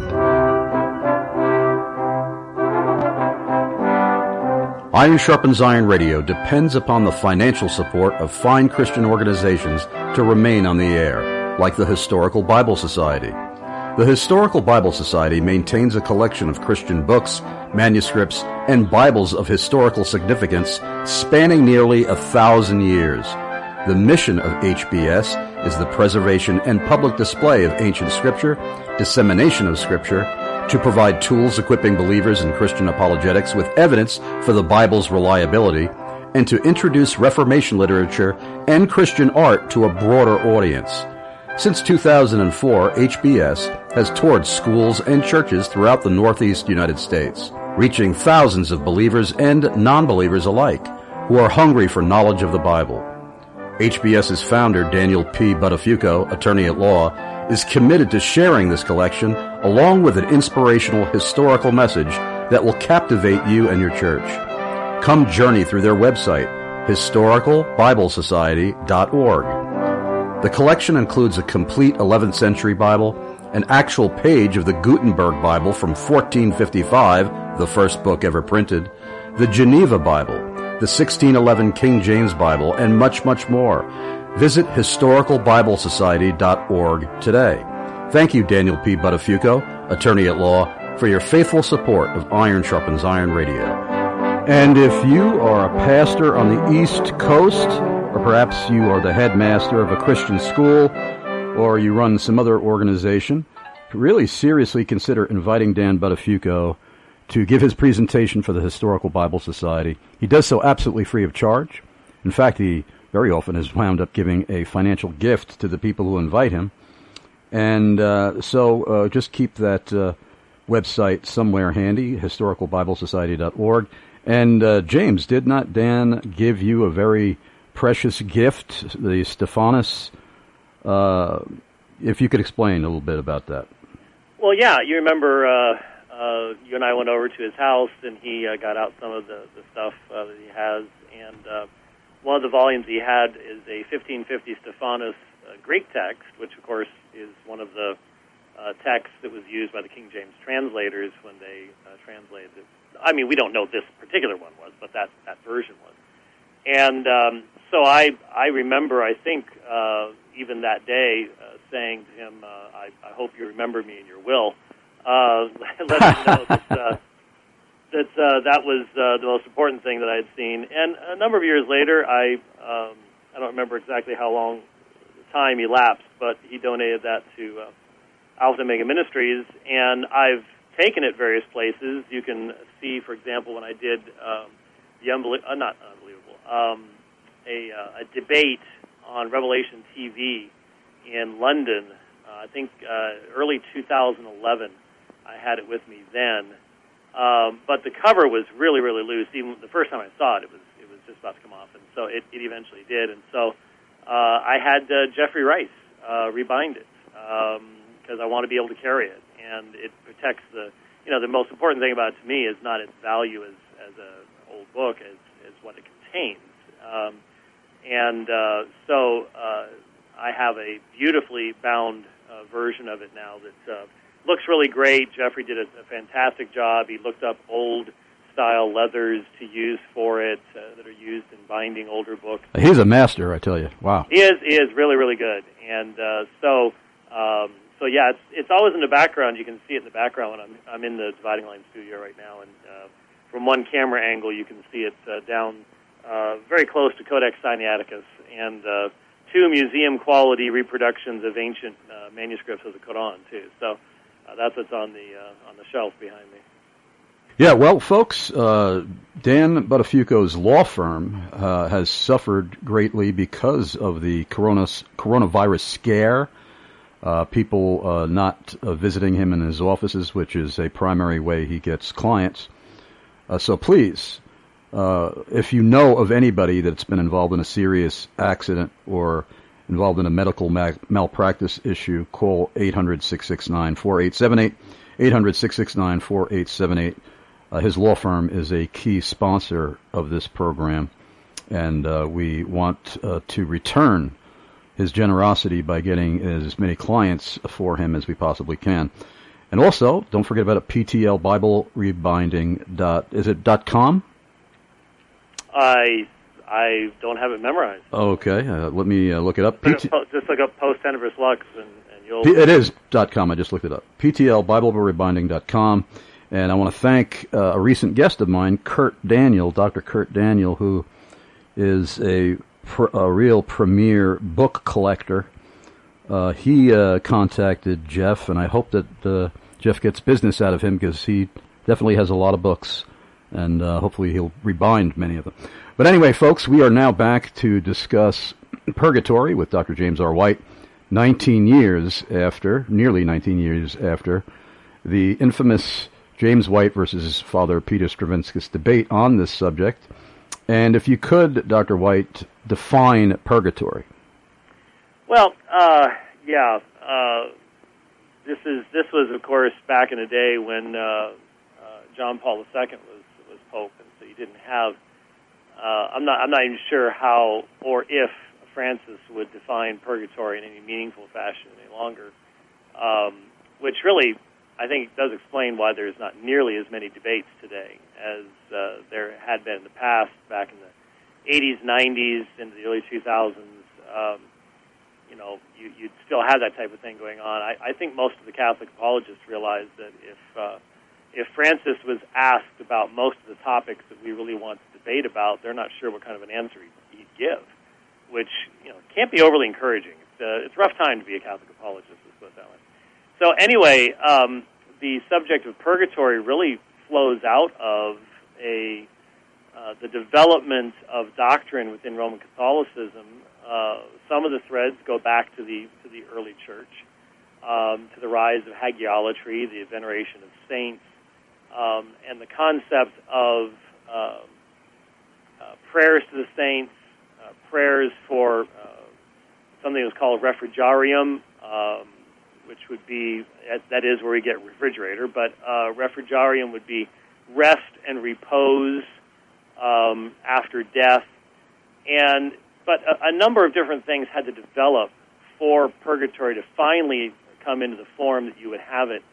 Iron Sharpens Iron Radio depends upon the financial support of fine Christian organizations to remain on the air, like the Historical Bible Society. The Historical Bible Society maintains a collection of Christian books, manuscripts, and Bibles of historical significance spanning nearly 1,000 years. The mission of HBS is the preservation and public display of ancient Scripture, dissemination of Scripture, to provide tools equipping believers in Christian apologetics with evidence for the Bible's reliability, and to introduce Reformation literature and Christian art to a broader audience. Since 2004, HBS has toured schools and churches throughout the Northeast United States, reaching thousands of believers and non-believers alike who are hungry for knowledge of the Bible. HBS's founder, Daniel P. Buttafuoco, attorney at law, is committed to sharing this collection along with an inspirational historical message that will captivate you and your church. Come journey through their website, historicalbiblesociety.org. The collection includes a complete 11th century Bible, an actual page of the Gutenberg Bible from 1455, the first book ever printed, the Geneva Bible, the 1611 King James Bible, and much, much more. Visit historicalbiblesociety.org today. Thank you, Daniel P. Buttafuoco, attorney at law, for your faithful support of Iron Sharpens Iron Radio. And if you are a pastor on the East Coast, or perhaps you are the headmaster of a Christian school, or you run some other organization, really seriously consider inviting Dan Buttafuoco to give his presentation for the Historical Bible Society. He does so absolutely free of charge. In fact, he very often has wound up giving a financial gift to the people who invite him. And so just keep that website somewhere handy, historicalbiblesociety.org. And James, did not Dan give you a very precious gift, the Stephanus? If you could explain a little bit about that. Well, yeah, you remember you and I went over to his house, and he got out some of the stuff that he has. And one of the volumes he had is a 1550 Stephanus Greek text, which, of course, is one of the texts that was used by the King James translators when they translated it. I mean, we don't know this particular one was, but that version was. And so I remember, I think, even that day, saying to him, I hope you remember me in your will. Let him know that was the most important thing that I had seen. And a number of years later, I don't remember exactly how long time elapsed, but he donated that to Alpha and Omega Ministries, and I've taken it various places. You can see, for example, when I did a debate on Revelation TV in London, I think early 2011. I had it with me then, but the cover was really, really loose. Even the first time I saw it, it was just about to come off, and so it eventually did. And so I had Jeffrey Rice rebind it because I want to be able to carry it, and it protects the most important thing about it to me is not its value as an old book as what it contains. So I have a beautifully bound version of it now that looks really great. Jeffrey did a fantastic job. He looked up old style leathers to use for it that are used in binding older books. He's a master, I tell you. Wow. He is really, really good. And so yeah, it's always in the background. You can see it in the background when I'm in the Dividing Line studio right now. And from one camera angle, you can see it down very close to Codex Sinaiticus and 2 museum-quality reproductions of ancient manuscripts of the Quran, too. So that's what's on the shelf behind me. Yeah, well, folks, Dan Buttafuoco's law firm has suffered greatly because of the coronavirus scare. People not visiting him in his offices, which is a primary way he gets clients. So please, if you know of anybody that's been involved in a serious accident or involved in a medical malpractice issue, call 800-669-4878, 800-669-4878. His law firm is a key sponsor of this program, and we want to return his generosity by getting as many clients for him as we possibly can. And also, don't forget about it, PTL Bible Rebinding. Is it .com? I don't have it memorized. Okay, let me look it up. Just look up Post Tenebris Lux, and you'll... It is .com. I just looked it up. PTLBibleRebinding.com. And I want to thank a recent guest of mine, Dr. Kurt Daniel, who is a real premier book collector. He contacted Jeff, and I hope that Jeff gets business out of him because he definitely has a lot of books, and hopefully he'll rebind many of them. But anyway, folks, we are now back to discuss Purgatory with Dr. James R. White, nearly 19 years after the infamous James White versus Father Peter Stravinskas debate on this subject. And if you could, Dr. White, define purgatory. Well, yeah. This was, of course, back in the day when John Paul II was Pope, and so you didn't have. I'm not even sure how or if Francis would define purgatory in any meaningful fashion any longer, which really, I think, does explain why there's not nearly as many debates today as there had been in the past, back in the 80s, 90s, into the early 2000s. You'd still have that type of thing going on. I think most of the Catholic apologists realized that if Francis was asked about most of the topics that we really want to debate about, they're not sure what kind of an answer he'd give, which can't be overly encouraging. It's a rough time to be a Catholic apologist, let's put it that way. So anyway, the subject of purgatory really flows out of the development of doctrine within Roman Catholicism. Some of the threads go back to the early church, to the rise of hagiolatry, the veneration of saints, and the concept of prayers to the saints, prayers for something that was called refrigarium, which would be, that is where we get refrigerator, but refrigarium would be rest and repose after death. But a number of different things had to develop for purgatory to finally come into the form that you would have it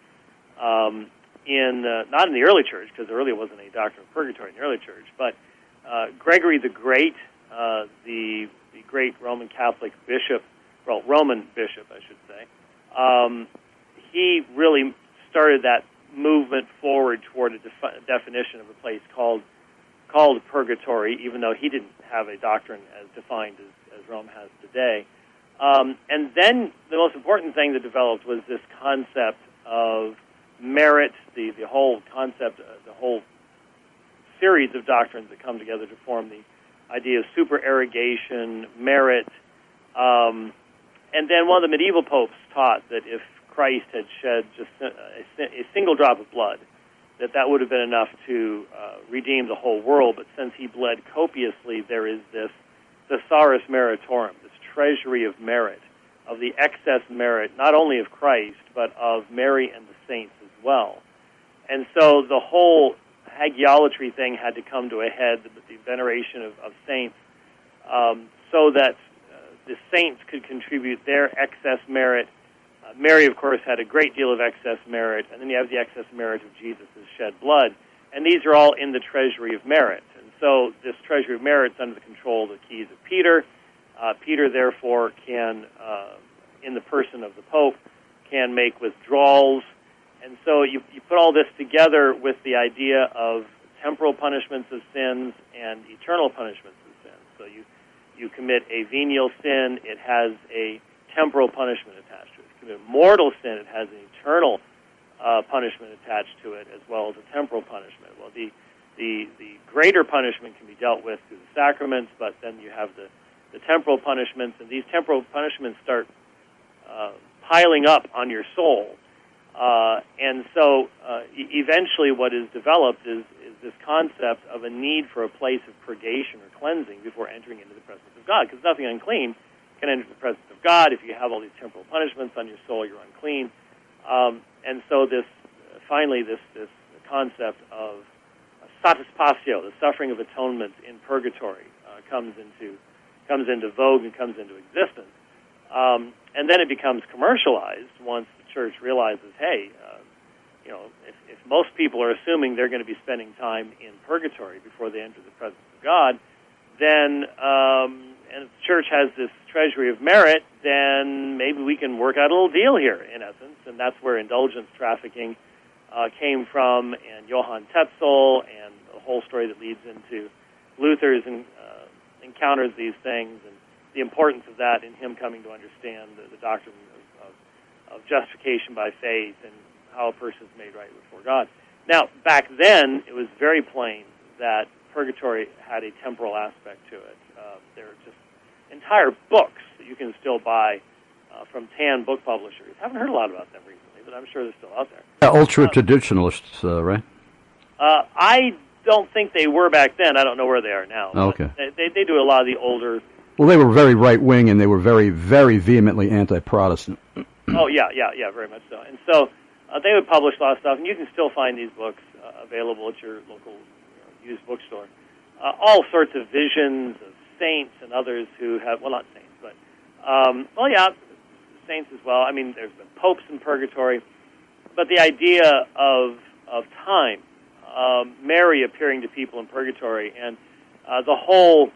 not in the early church, because there really wasn't any doctrine of purgatory in the early church, but Gregory the Great, the great Roman Catholic bishop, Roman bishop, I should say, he really started that movement forward toward a definition of a place called purgatory, even though he didn't have a doctrine as defined as Rome has today. And then the most important thing that developed was this concept of merit, the whole concept, the whole series of doctrines that come together to form the idea of supererogation, merit. And then one of the medieval popes taught that if Christ had shed just a single drop of blood, that would have been enough to redeem the whole world. But since he bled copiously, there is this thesaurus meritorum, this treasury of merit, of the excess merit, not only of Christ, but of Mary and the saints as well. And so the whole hagiolatry thing had to come to a head, the veneration of saints, so that the saints could contribute their excess merit. Mary, of course, had a great deal of excess merit, and then you have the excess merit of Jesus' shed blood. And these are all in the treasury of merit. And so this treasury of merit is under the control of the keys of Peter. Peter, therefore, can, in the person of the Pope, can make withdrawals. And so you put all this together with the idea of temporal punishments of sins and eternal punishments of sins. So you commit a venial sin, it has a temporal punishment attached to it. If you commit mortal sin, it has an eternal punishment attached to it, as well as a temporal punishment. Well, the greater punishment can be dealt with through the sacraments, but then you have the temporal punishments, and these temporal punishments start piling up on your soul. And so eventually what is developed is this concept of a need for a place of purgation or cleansing before entering into the presence of God, because nothing unclean can enter the presence of God. If you have all these temporal punishments on your soul, you're unclean. And so this concept of satisfatio, the suffering of atonement in purgatory, comes into vogue and comes into existence. And then it becomes commercialized once the Church realizes, hey, if most people are assuming they're going to be spending time in purgatory before they enter the presence of God, then, and the Church has this treasury of merit, then maybe we can work out a little deal here, in essence, and that's where indulgence trafficking came from, and Johann Tetzel, and the whole story that leads into Luther's encounters these things, and the importance of that in him coming to understand the doctrine of justification by faith and how a person is made right before God. Now, back then, it was very plain that purgatory had a temporal aspect to it. There are just entire books that you can still buy from Tan book publishers. Haven't heard a lot about them recently, but I'm sure they're still out there. Ultra-traditionalists, right? I don't think they were back then. I don't know where they are now. Oh, okay. They do a lot of the older... Well, they were very right-wing, and they were very, very vehemently anti-Protestant. Oh, yeah, very much so. And so they would publish a lot of stuff, and you can still find these books available at your local used bookstore. All sorts of visions of saints and others who have, well, not saints, but, saints as well. I mean, there's been popes in purgatory. But the idea of time, Mary appearing to people in purgatory, and the whole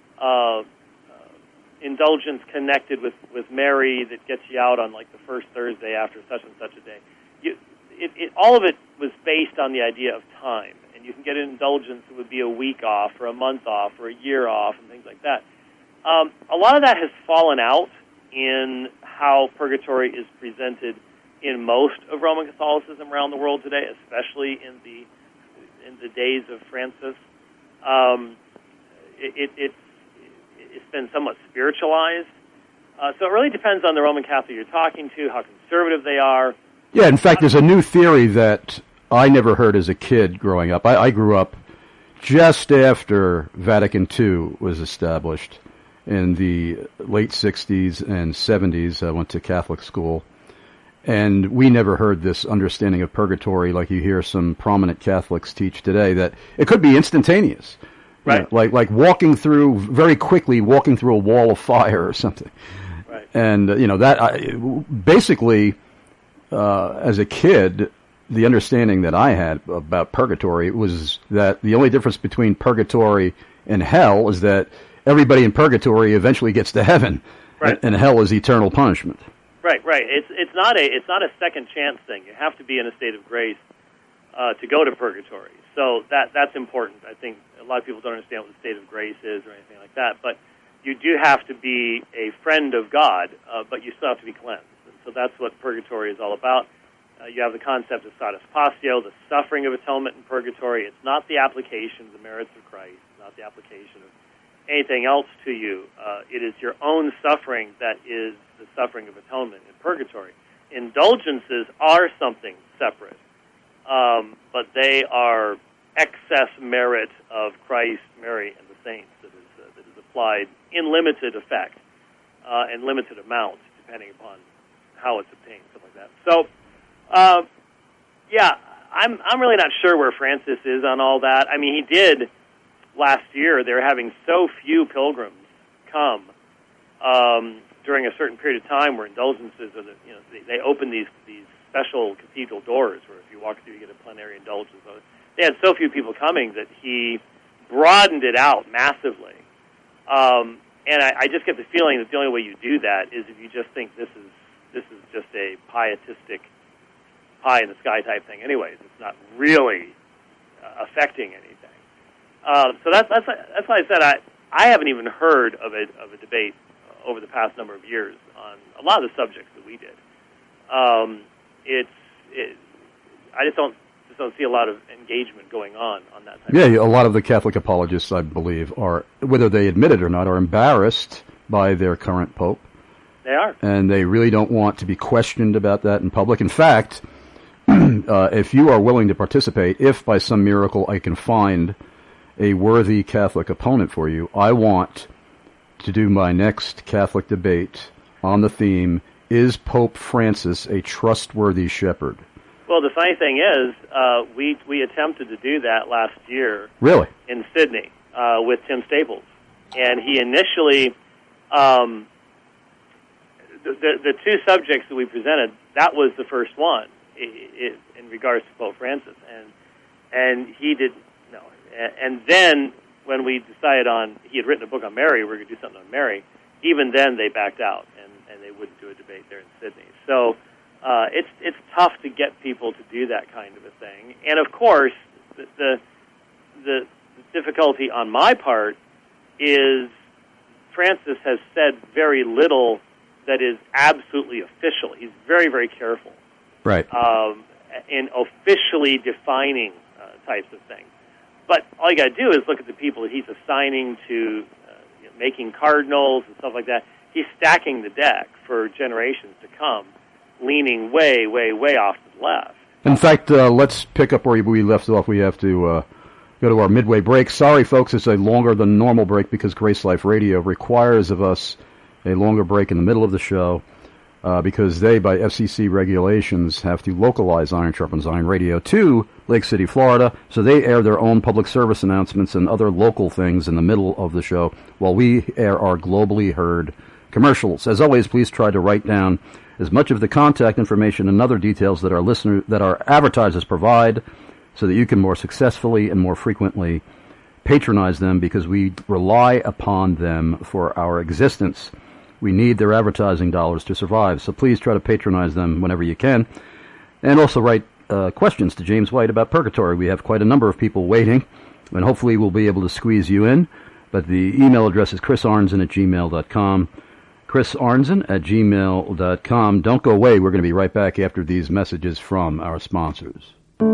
indulgence connected with Mary that gets you out on like the first Thursday after such and such a day. All of it was based on the idea of time, and you can get an indulgence that would be a week off or a month off or a year off and things like that. A lot of that has fallen out in how purgatory is presented in most of Roman Catholicism around the world today, especially in the days of Francis. It's been somewhat spiritualized. So it really depends on the Roman Catholic you're talking to, how conservative they are. Yeah, in fact, there's a new theory that I never heard as a kid growing up. I grew up just after Vatican II was established in the late 60s and 70s. I went to Catholic school, and we never heard this understanding of purgatory like you hear some prominent Catholics teach today, that it could be instantaneous. Right. You know, like walking through a wall of fire or something. Right. And, basically, as a kid, the understanding that I had about purgatory was that the only difference between purgatory and hell is that everybody in purgatory eventually gets to heaven. Right. And hell is eternal punishment. Right. It's not a second chance thing. You have to be in a state of grace to go to purgatory. So that's important. I think a lot of people don't understand what the state of grace is or anything like that. But you do have to be a friend of God, but you still have to be cleansed. And so that's what purgatory is all about. You have the concept of satisfatio, the suffering of atonement in purgatory. It's not the application of the merits of Christ, not the application of anything else to you. It is your own suffering that is the suffering of atonement in purgatory. Indulgences are something separate, but they are excess merit of Christ, Mary, and the saints that is applied in limited effect and limited amounts, depending upon how it's obtained, stuff like that. So, I'm really not sure where Francis is on all that. I mean, he did last year. They were having so few pilgrims come during a certain period of time where indulgences are they open these special cathedral doors where if you walk through you get a plenary indulgence. So they had so few people coming that he broadened it out massively. And I just get the feeling that the only way you do that is if you just think this is just a pietistic, pie in the sky type thing. Anyways, it's not really affecting anything. So that's why I said I haven't even heard of a debate over the past number of years on a lot of the subjects that we did. I just don't see a lot of engagement going on that type. Yeah, a lot of the Catholic apologists, I believe, are, whether they admit it or not, are embarrassed by their current pope. They are. And they really don't want to be questioned about that in public. In fact, if you are willing to participate, if by some miracle I can find a worthy Catholic opponent for you, I want to do my next Catholic debate on the theme, is Pope Francis a trustworthy shepherd? Well, the funny thing is, we attempted to do that last year. Really? In Sydney with Tim Staples, and he initially the two subjects that we presented, that was the first one in regards to Pope Francis, and he did no, and then when we decided on, he had written a book on Mary, we were going to do something on Mary. Even then, they backed out and they wouldn't do a debate there in Sydney. So. It's tough to get people to do that kind of a thing, and of course, the difficulty on my part is Francis has said very little that is absolutely official. He's very, very careful, right, in officially defining types of things. But all you got to do is look at the people that he's assigning to making cardinals and stuff like that. He's stacking the deck for generations to come, leaning way, way, way off to the left. In fact, let's pick up where we left off. We have to go to our midway break. Sorry, folks, it's a longer than normal break because Grace Life Radio requires of us a longer break in the middle of the show because they, by FCC regulations, have to localize Iron Sharpens Iron Radio to Lake City, Florida, so they air their own public service announcements and other local things in the middle of the show while we air our globally heard commercials. As always, please try to write down as much of the contact information and other details that our advertisers provide so that you can more successfully and more frequently patronize them because we rely upon them for our existence. We need their advertising dollars to survive, so please try to patronize them whenever you can. And also write questions to James White about purgatory. We have quite a number of people waiting, and hopefully we'll be able to squeeze you in. But the email address is chrisarnzen@gmail.com. chrisarnzen@gmail.com. Don't go away. We're going to be right back after these messages from our sponsors.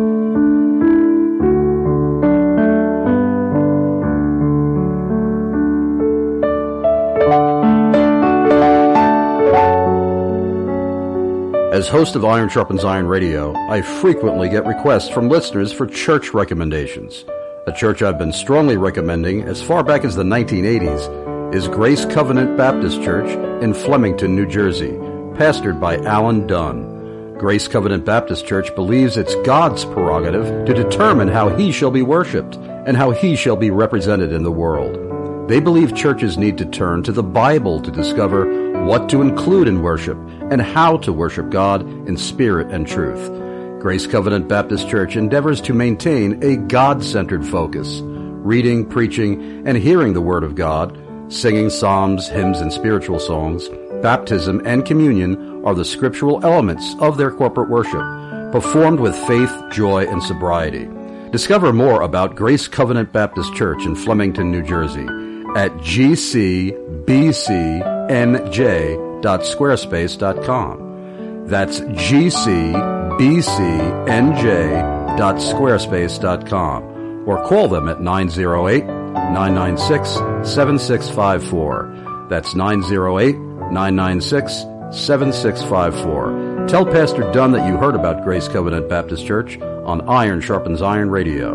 As host of Iron Sharpens Iron Radio, I frequently get requests from listeners for church recommendations. A church I've been strongly recommending as far back as the 1980s is Grace Covenant Baptist Church in Flemington, New Jersey, pastored by Alan Dunn. Grace Covenant Baptist Church believes it's God's prerogative to determine how He shall be worshipped and how He shall be represented in the world. They believe churches need to turn to the Bible to discover what to include in worship and how to worship God in spirit and truth. Grace Covenant Baptist Church endeavors to maintain a God-centered focus, reading, preaching, and hearing the Word of God. Singing psalms, hymns, and spiritual songs, baptism, and communion are the scriptural elements of their corporate worship, performed with faith, joy, and sobriety. Discover more about Grace Covenant Baptist Church in Flemington, New Jersey at gcbcnj.squarespace.com. That's gcbcnj.squarespace.com. Or call them at 908-996-7654. That's 908-996-7654. Tell Pastor Dunn that you heard about Grace Covenant Baptist Church on Iron Sharpens Iron Radio.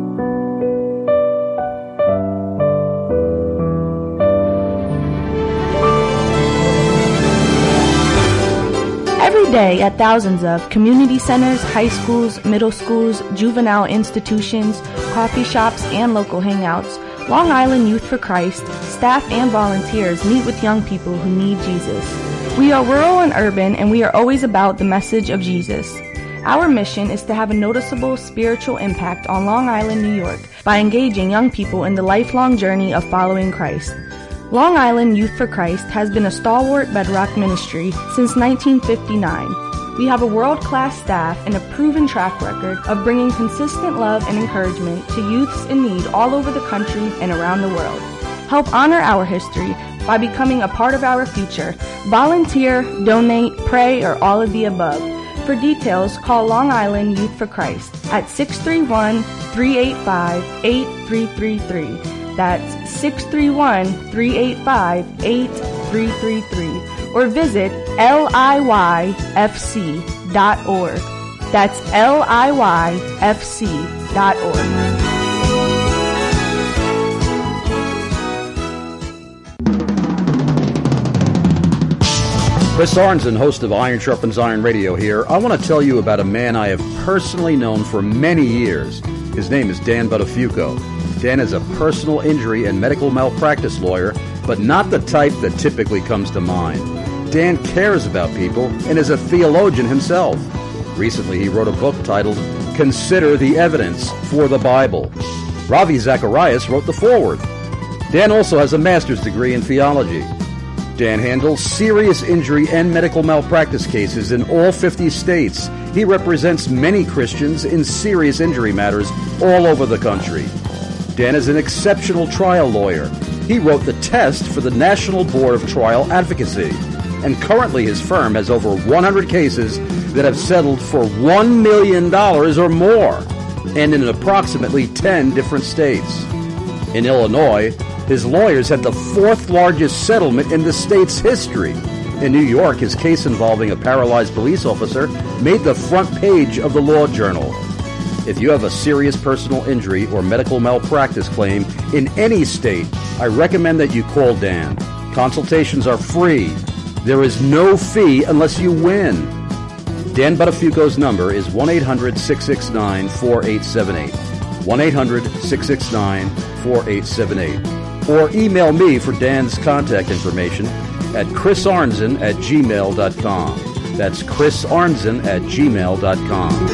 Every day at thousands of community centers, high schools, middle schools, juvenile institutions, coffee shops, and local hangouts, Long Island Youth for Christ, staff and volunteers meet with young people who need Jesus. We are rural and urban, and we are always about the message of Jesus. Our mission is to have a noticeable spiritual impact on Long Island, New York, by engaging young people in the lifelong journey of following Christ. Long Island Youth for Christ has been a stalwart bedrock ministry since 1959. We have a world-class staff and a proven track record of bringing consistent love and encouragement to youths in need all over the country and around the world. Help honor our history by becoming a part of our future. Volunteer, donate, pray, or all of the above. For details, call Long Island Youth for Christ at 631-385-8333. That's 631-385-8333. Or visit liyfc.org. That's liyfc.org. Chris Arnzen, host of Iron Sharpens Iron Radio here. I want to tell you about a man I have personally known for many years. His name is Dan Buttafuoco. Dan is a personal injury and medical malpractice lawyer, but not the type that typically comes to mind. Dan cares about people and is a theologian himself. Recently, he wrote a book titled Consider the Evidence for the Bible. Ravi Zacharias wrote the foreword. Dan also has a master's degree in theology. Dan handles serious injury and medical malpractice cases in all 50 states. He represents many Christians in serious injury matters all over the country. Dan is an exceptional trial lawyer. He wrote the test for the National Board of Trial Advocacy. And currently his firm has over 100 cases that have settled for $1 million or more, and in approximately 10 different states. In Illinois, his lawyers had the fourth largest settlement in the state's history. In New York, his case involving a paralyzed police officer made the front page of the Law Journal. If you have a serious personal injury or medical malpractice claim in any state, I recommend that you call Dan. Consultations are free. There is no fee unless you win. Dan Buttafuoco's number is 1-800-669-4878. 1-800-669-4878. Or email me for Dan's contact information at chrisarnzen@gmail.com. That's chrisarnzen@gmail.com.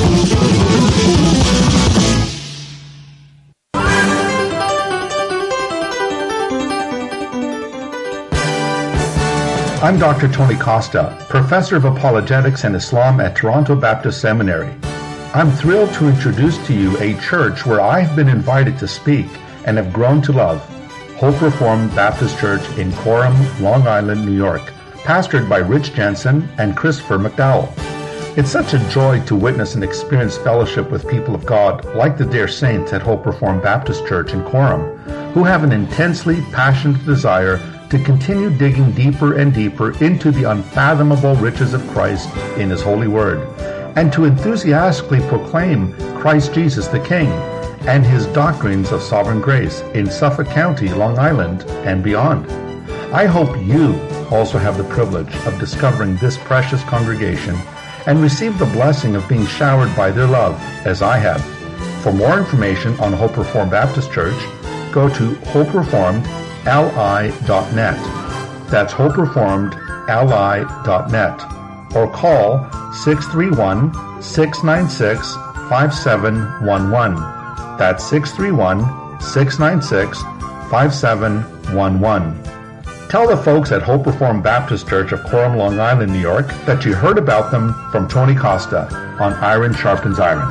I'm Dr. Tony Costa, Professor of Apologetics and Islam at Toronto Baptist Seminary. I'm thrilled to introduce to you a church where I have been invited to speak and have grown to love, Hope Reformed Baptist Church in Coram, Long Island, New York, pastored by Rich Jensen and Christopher McDowell. It's such a joy to witness and experience fellowship with people of God like the dear saints at Hope Reformed Baptist Church in Coram, who have an intensely passionate desire to continue digging deeper and deeper into the unfathomable riches of Christ in His holy word, and to enthusiastically proclaim Christ Jesus the King and His doctrines of sovereign grace in Suffolk County, Long Island, and beyond. I hope you also have the privilege of discovering this precious congregation and receive the blessing of being showered by their love, as I have. For more information on Hope Reformed Baptist Church, go to hopereformedli.net. That's hopereformedli.net. Or call 631-696-5711. That's 631-696-5711. Tell the folks at Hope Reformed Baptist Church of Coram, Long Island, New York, that you heard about them from Tony Costa on Iron Sharpens Iron.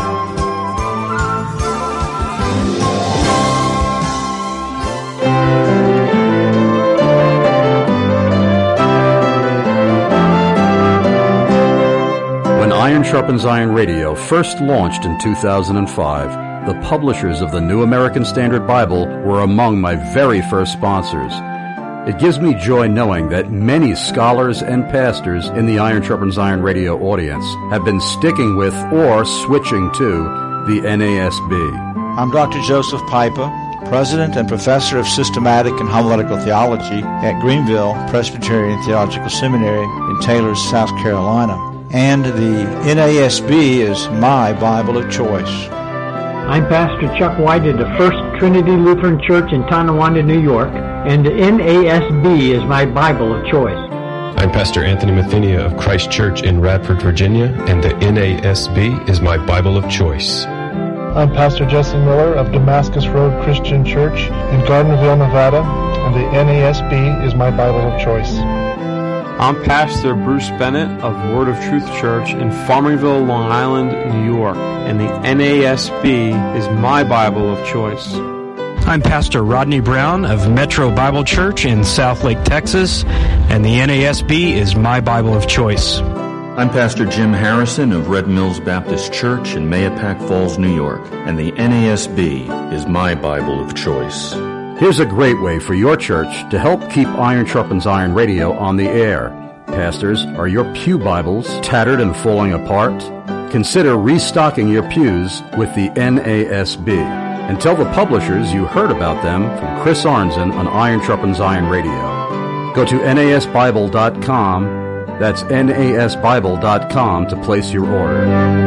When Iron Sharpens Iron Radio first launched in 2005, the publishers of the New American Standard Bible were among my very first sponsors. It gives me joy knowing that many scholars and pastors in the Iron Sharpens Iron Radio audience have been sticking with or switching to the NASB. I'm Dr. Joseph Pipa, President and Professor of Systematic and Homiletical Theology at Greenville Presbyterian Theological Seminary in Taylor, South Carolina. And the NASB is my Bible of choice. I'm Pastor Chuck White of the First Trinity Lutheran Church in Tonawanda, New York, and the NASB is my Bible of choice. I'm Pastor Anthony Mathenia of Christ Church in Radford, Virginia, and the NASB is my Bible of choice. I'm Pastor Jesse Miller of Damascus Road Christian Church in Gardnerville, Nevada, and the NASB is my Bible of choice. I'm Pastor Bruce Bennett of Word of Truth Church in Farmingville, Long Island, New York, and the NASB is my Bible of choice. I'm Pastor Rodney Brown of Metro Bible Church in Southlake, Texas, and the NASB is my Bible of choice. I'm Pastor Jim Harrison of Red Mills Baptist Church in Mahopac Falls, New York, and the NASB is my Bible of choice. Here's a great way for your church to help keep Iron Sharpens Iron Radio on the air. Pastors, are your pew Bibles tattered and falling apart? Consider restocking your pews with the NASB. And tell the publishers you heard about them from Chris Arnzen on Iron Sharpens Iron Radio. Go to nasbible.com, that's nasbible.com, to place your order.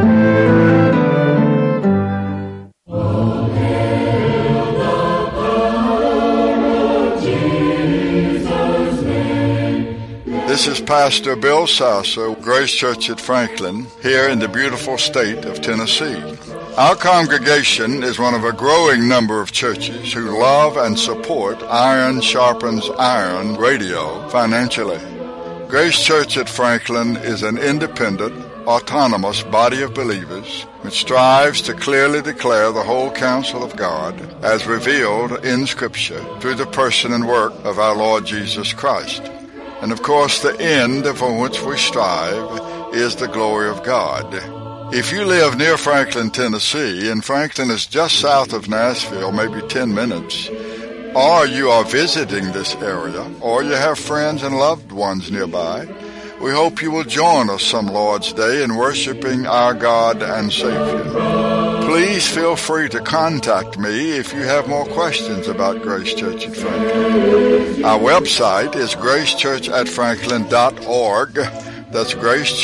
This is Pastor Bill Sasser, Grace Church at Franklin, here in the beautiful state of Tennessee. Our congregation is one of a growing number of churches who love and support Iron Sharpens Iron Radio financially. Grace Church at Franklin is an independent, autonomous body of believers which strives to clearly declare the whole counsel of God as revealed in Scripture through the person and work of our Lord Jesus Christ. And of course, the end for which we strive is the glory of God. If you live near Franklin, Tennessee, and Franklin is just south of Nashville, maybe 10 minutes, or you are visiting this area, or you have friends and loved ones nearby, we hope you will join us some Lord's Day in worshiping our God and Savior. Please feel free to contact me if you have more questions about Grace Church at Franklin. Our website is gracechurchatfranklin.org. That's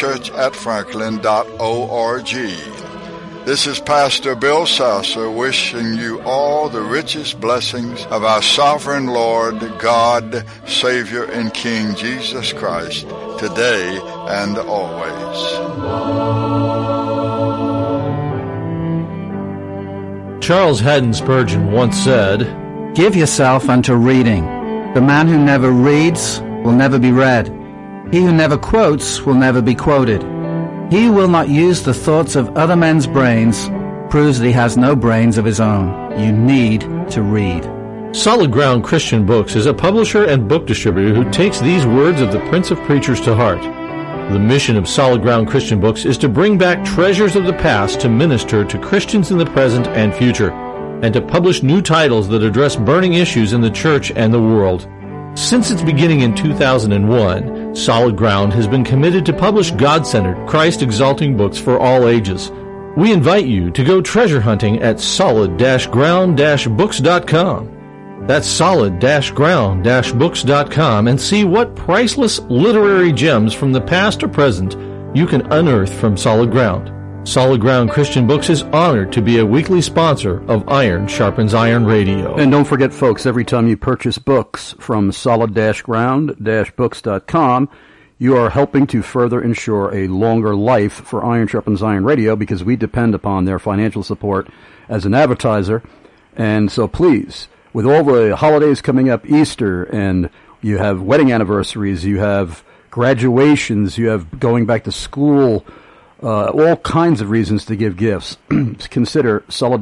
gracechurchatfranklin.org. This is Pastor Bill Sasser wishing you all the richest blessings of our sovereign Lord, God, Savior, and King Jesus Christ, today and always. Charles Haddon Spurgeon once said, "Give yourself unto reading. The man who never reads will never be read. He who never quotes will never be quoted. He who will not use the thoughts of other men's brains proves that he has no brains of his own. You need to read." Solid Ground Christian Books is a publisher and book distributor who takes these words of the Prince of Preachers to heart. The mission of Solid Ground Christian Books is to bring back treasures of the past to minister to Christians in the present and future, and to publish new titles that address burning issues in the church and the world. Since its beginning in 2001, Solid Ground has been committed to publish God-centered, Christ-exalting books for all ages. We invite you to go treasure hunting at solid-ground-books.com. That's solid-ground-books.com, and see what priceless literary gems from the past or present you can unearth from Solid Ground. Solid Ground Christian Books is honored to be a weekly sponsor of Iron Sharpens Iron Radio. And don't forget, folks, every time you purchase books from solid-ground-books.com, you are helping to further ensure a longer life for Iron Sharpens Iron Radio, because we depend upon their financial support as an advertiser. And so please, with all the holidays coming up, Easter, and you have wedding anniversaries, you have graduations, you have going back to school, all kinds of reasons to give gifts. Consider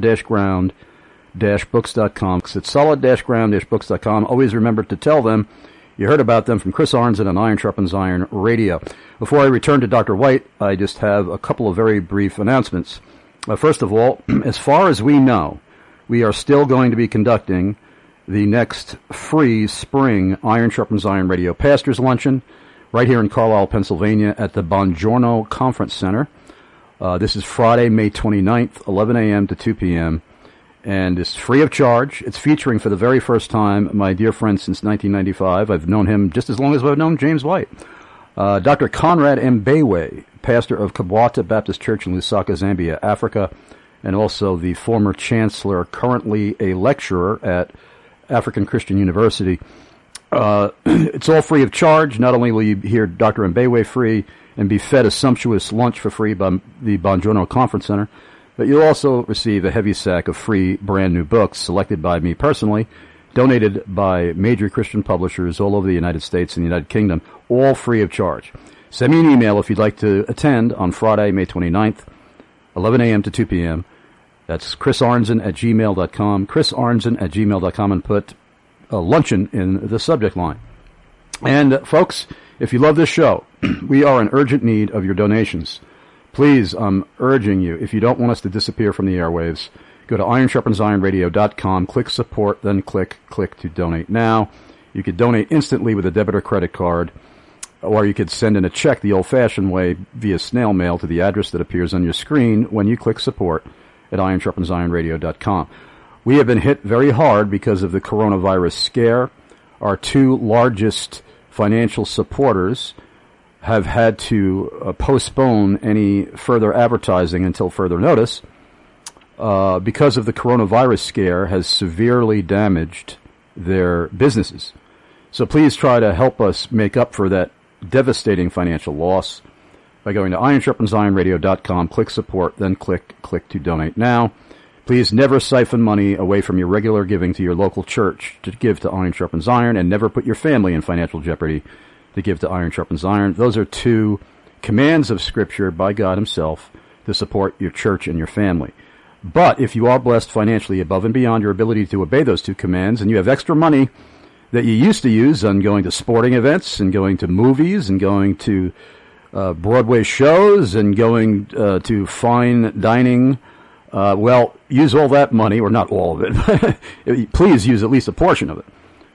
solid-ground-books.com. It's solid-ground-books.com. Always remember to tell them you heard about them from Chris Arnzen on Iron Sharpens Iron Radio. Before I return to Dr. White, I just have a couple of very brief announcements. First of all, as far as we know, we are still going to be conducting the next free spring Iron Sharpens Iron Radio Pastors Luncheon right here in Carlisle, Pennsylvania at the Bongiorno Conference Center. This is Friday, May 29th, 11 a.m. to 2 p.m., and it's free of charge. It's featuring for the very first time my dear friend since 1995. I've known him just as long as I've known James White. Dr. Conrad Mbewe, pastor of Kabwata Baptist Church in Lusaka, Zambia, Africa, and also the former chancellor, currently a lecturer at African Christian University. It's all free of charge. Not only will you hear Dr. Mbewe free and be fed a sumptuous lunch for free by the Bongiorno Conference Center, but you'll also receive a heavy sack of free brand new books selected by me personally, donated by major Christian publishers all over the United States and the United Kingdom, all free of charge. Send me an email if you'd like to attend on Friday, May 29th, 11 a.m. to 2 p.m. That's chrisarnzen@gmail.com, chrisarnzen@gmail.com, and put luncheon in the subject line. And, folks, if you love this show, we are in urgent need of your donations. Please, I'm urging you, if you don't want us to disappear from the airwaves, go to ironsharpensironradio.com, click support, then click to donate now. You could donate instantly with a debit or credit card, or you could send in a check the old-fashioned way via snail mail to the address that appears on your screen when you click support at ironsharpensironradio.com. We have been hit very hard because of the coronavirus scare. Our two largest financial supporters have had to postpone any further advertising until further notice because of the coronavirus scare has severely damaged their businesses. So please try to help us make up for that devastating financial loss by going to ironsharpensironradio.com, click support, then click to donate now. Please never siphon money away from your regular giving to your local church to give to Iron Sharpens Iron, and never put your family in financial jeopardy to give to Iron Sharpens Iron. Those are two commands of Scripture by God Himself to support your church and your family. But if you are blessed financially above and beyond your ability to obey those two commands, and you have extra money that you used to use on going to sporting events and going to movies and going to Broadway shows and going to fine dining, well, use all that money, or not all of it, please use at least a portion of it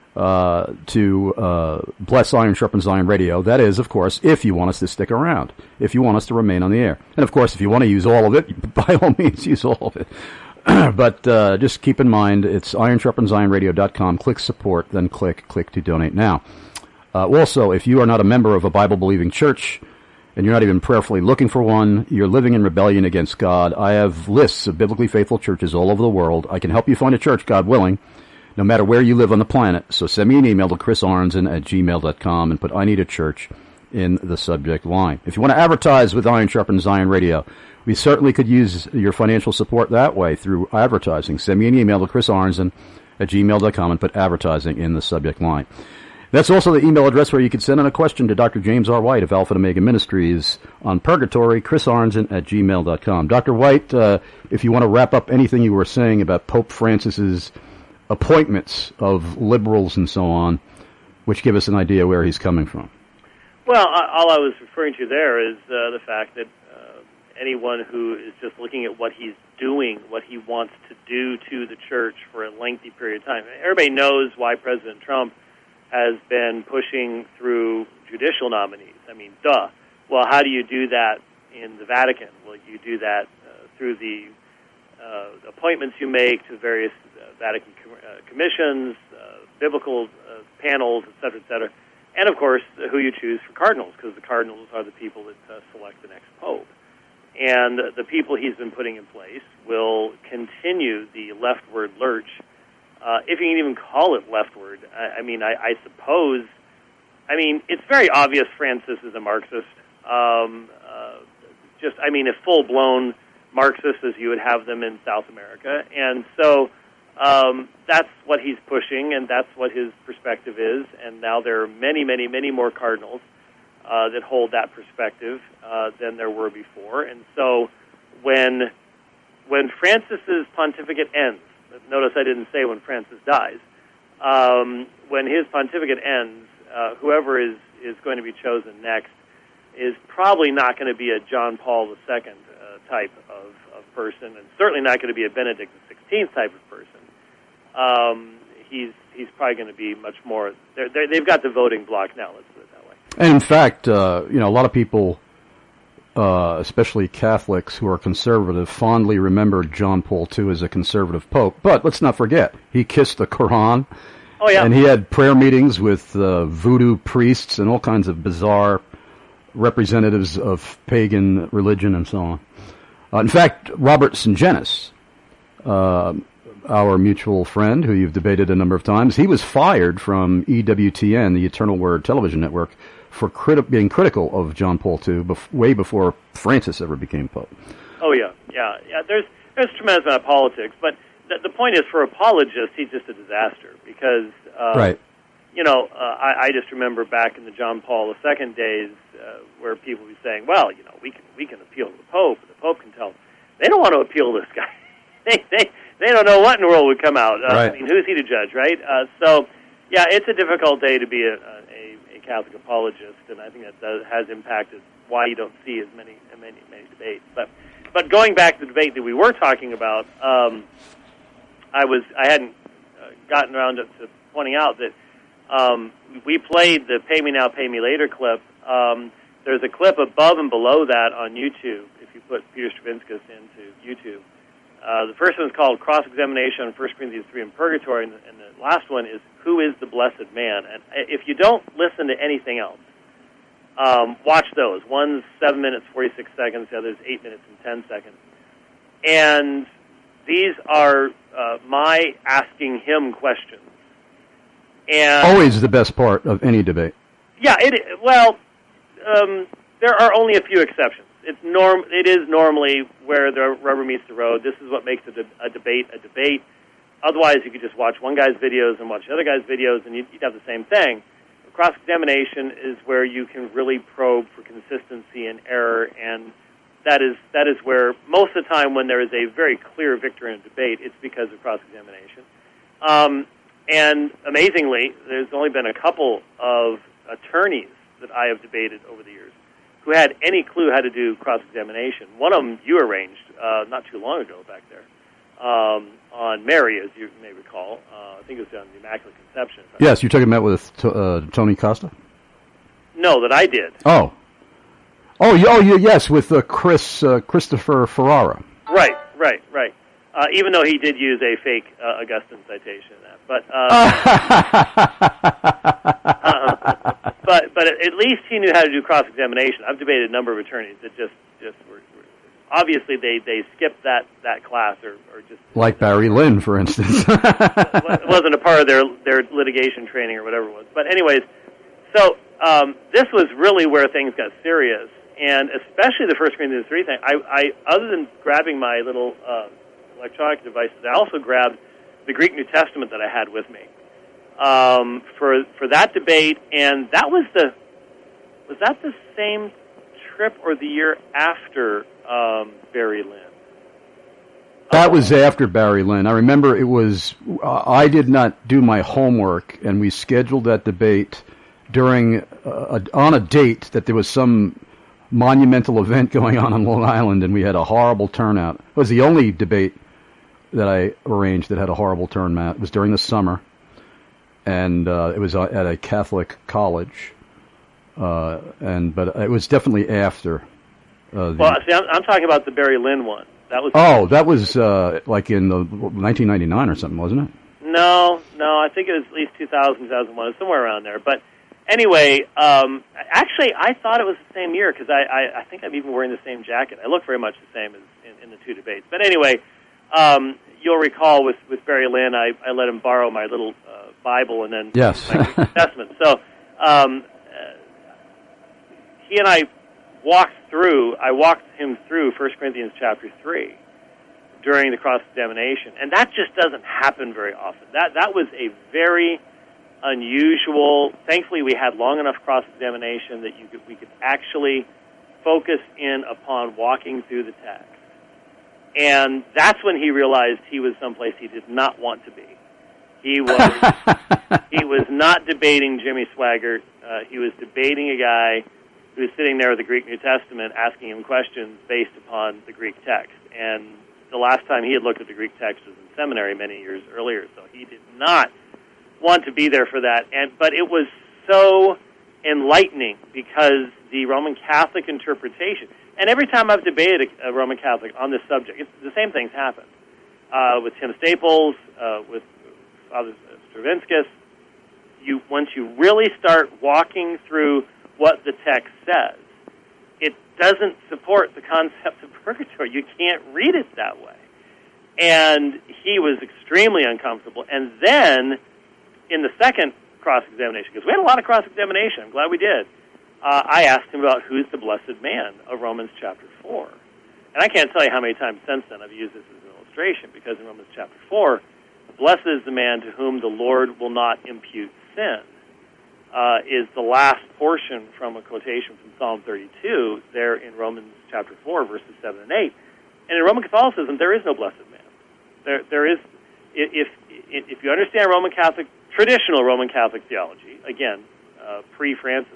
to bless Iron Sharpens Iron Radio. That is, of course, if you want us to stick around, if you want us to remain on the air. And, of course, if you want to use all of it, by all means, use all of it. But just keep in mind, it's ironsharpensironradio.com. Click support, then click to donate now. Also, if you are not a member of a Bible-believing church, and you're not even prayerfully looking for one, you're living in rebellion against God, I have lists of biblically faithful churches all over the world. I can help you find a church, God willing, no matter where you live on the planet. So send me an email to chrisarnzen@gmail.com and put I need a church in the subject line. If you want to advertise with Iron Sharpens Iron Radio, we certainly could use your financial support that way through advertising. Send me an email to chrisarnzen@gmail.com and put advertising in the subject line. That's also the email address where you can send in a question to Dr. James R. White of Alpha and Omega Ministries on Purgatory, chrisarnzen@gmail.com. Dr. White, if you want to wrap up anything you were saying about Pope Francis's appointments of liberals and so on, which give us an idea where he's coming from. Well, all I was referring to there is the fact that anyone who is just looking at what he's doing, what he wants to do to the church for a lengthy period of time. Everybody knows why President Trump has been pushing through judicial nominees. I mean, duh. Well, how do you do that in the Vatican? Well, you do that through the appointments you make to various Vatican commissions, biblical panels, et cetera, and, of course, who you choose for cardinals, because the cardinals are the people that select the next pope. And the people he's been putting in place will continue the leftward lurch, if you can even call it leftward. I suppose, it's very obvious Francis is a Marxist. A full-blown Marxist as you would have them in South America. And so that's what he's pushing, and that's what his perspective is. And now there are many, many, many more cardinals that hold that perspective than there were before. And so when Francis's pontificate ends, notice I didn't say when Francis dies, when his pontificate ends, whoever is going to be chosen next is probably not going to be a John Paul II type of person, and certainly not going to be a Benedict XVI type of person. He's probably going to be much more. They've got the voting block now. Let's put it that way. And in fact, a lot of people, especially Catholics who are conservative, fondly remember John Paul II as a conservative pope. But let's not forget, he kissed the Quran. Oh, yeah. And he had prayer meetings with voodoo priests and all kinds of bizarre representatives of pagan religion and so on. In fact, Robert Sungenis, our mutual friend, who you've debated a number of times, he was fired from EWTN, the Eternal Word Television Network, for being critical of John Paul II way before Francis ever became Pope. Oh, yeah. There's a tremendous amount of politics, but the point is, for apologists, he's just a disaster because, right. I just remember back in the John Paul II days where people would be saying, well, we can appeal to the Pope, and the Pope can tell. They don't want to appeal to this guy. They don't know what in the world would come out. Right. I mean, who's he to judge, right? So, yeah, it's a difficult day to be a Catholic apologist, and I think that has impacted why you don't see as many debates. But going back to the debate that we were talking about, I hadn't gotten around to pointing out that we played the "Pay Me Now, Pay Me Later" clip. There's a clip above and below that on YouTube. If you put Peter Stravinskas into YouTube, the first one is called "Cross-Examination on 1 Corinthians 3 in Purgatory," and the last one is "Who is the Blessed Man?" And if you don't listen to anything else, watch those. One's 7 minutes 46 seconds, the other's 8 minutes and 10 seconds, and these are my asking him questions. And always the best part of any debate. Yeah, there are only a few exceptions. It is normally where the rubber meets the road. This is what makes a debate a debate. Otherwise, you could just watch one guy's videos and watch the other guy's videos, and you'd have the same thing. Cross-examination is where you can really probe for consistency and error, and that is where most of the time when there is a very clear victor in a debate, it's because of cross-examination. And amazingly, there's only been a couple of attorneys that I have debated over the years who had any clue how to do cross-examination. One of them you arranged not too long ago back there on Mary, as you may recall. I think it was on the Immaculate Conception. Yes, you're talking about with Tony Costa? No, that I did. Yes, with Christopher Ferrara. Right. Even though he did use a fake Augustine citation in that, but at least he knew how to do cross-examination. I've debated a number of attorneys that just were obviously they skipped that class or just like Barry Lynn, for instance. It wasn't a part of their litigation training or whatever it was. But anyways, so this was really where things got serious, and especially the 1 Corinthians 3 thing. I other than grabbing my little electronic devices, I also grabbed the Greek New Testament that I had with me for that debate, and was that the same trip or the year after Barry Lynn? That was after Barry Lynn. I remember it was. I did not do my homework, and we scheduled that debate during on a date that there was some monumental event going on Long Island, and we had a horrible turnout. It was the only debate that I arranged that had a horrible turnout. It was during the summer, and it was at a Catholic college, but it was definitely after. I'm talking about the Barry Lynn one. That was like in the 1999 or something, wasn't it? No, I think it was at least 2000, 2001, somewhere around there. But anyway, actually, I thought it was the same year because I think I'm even wearing the same jacket. I look very much the same as in the two debates. But anyway, you'll recall with Barry Lynn, I let him borrow my little Bible and then yes. my Greek Testament. So he and I walked him through 1 Corinthians chapter 3 during the cross-examination, and that just doesn't happen very often. That was a very unusual. Thankfully, we had long enough cross-examination that we could actually focus in upon walking through the text. And that's when he realized he was someplace he did not want to be. He was not debating Jimmy Swaggart. He was debating a guy who was sitting there with the Greek New Testament asking him questions based upon the Greek text. And the last time he had looked at the Greek text was in seminary many years earlier, so he did not want to be there for that. But it was so enlightening because the Roman Catholic interpretation, and every time I've debated a Roman Catholic on this subject, the same things happen. With Tim Staples, with Father Stravinskas, once you really start walking through what the text says, it doesn't support the concept of purgatory. You can't read it that way. And he was extremely uncomfortable. And then, in the second cross-examination, because we had a lot of cross-examination, I'm glad we did, I asked him about who's the blessed man of Romans chapter 4. And I can't tell you how many times since then I've used this as an illustration, because in Romans chapter 4, blessed is the man to whom the Lord will not impute sin, is the last portion from a quotation from Psalm 32 there in Romans chapter 4, verses 7 and 8. And in Roman Catholicism, there is no blessed man. There is, if you understand Roman Catholic, traditional Roman Catholic theology, again, pre-Francis,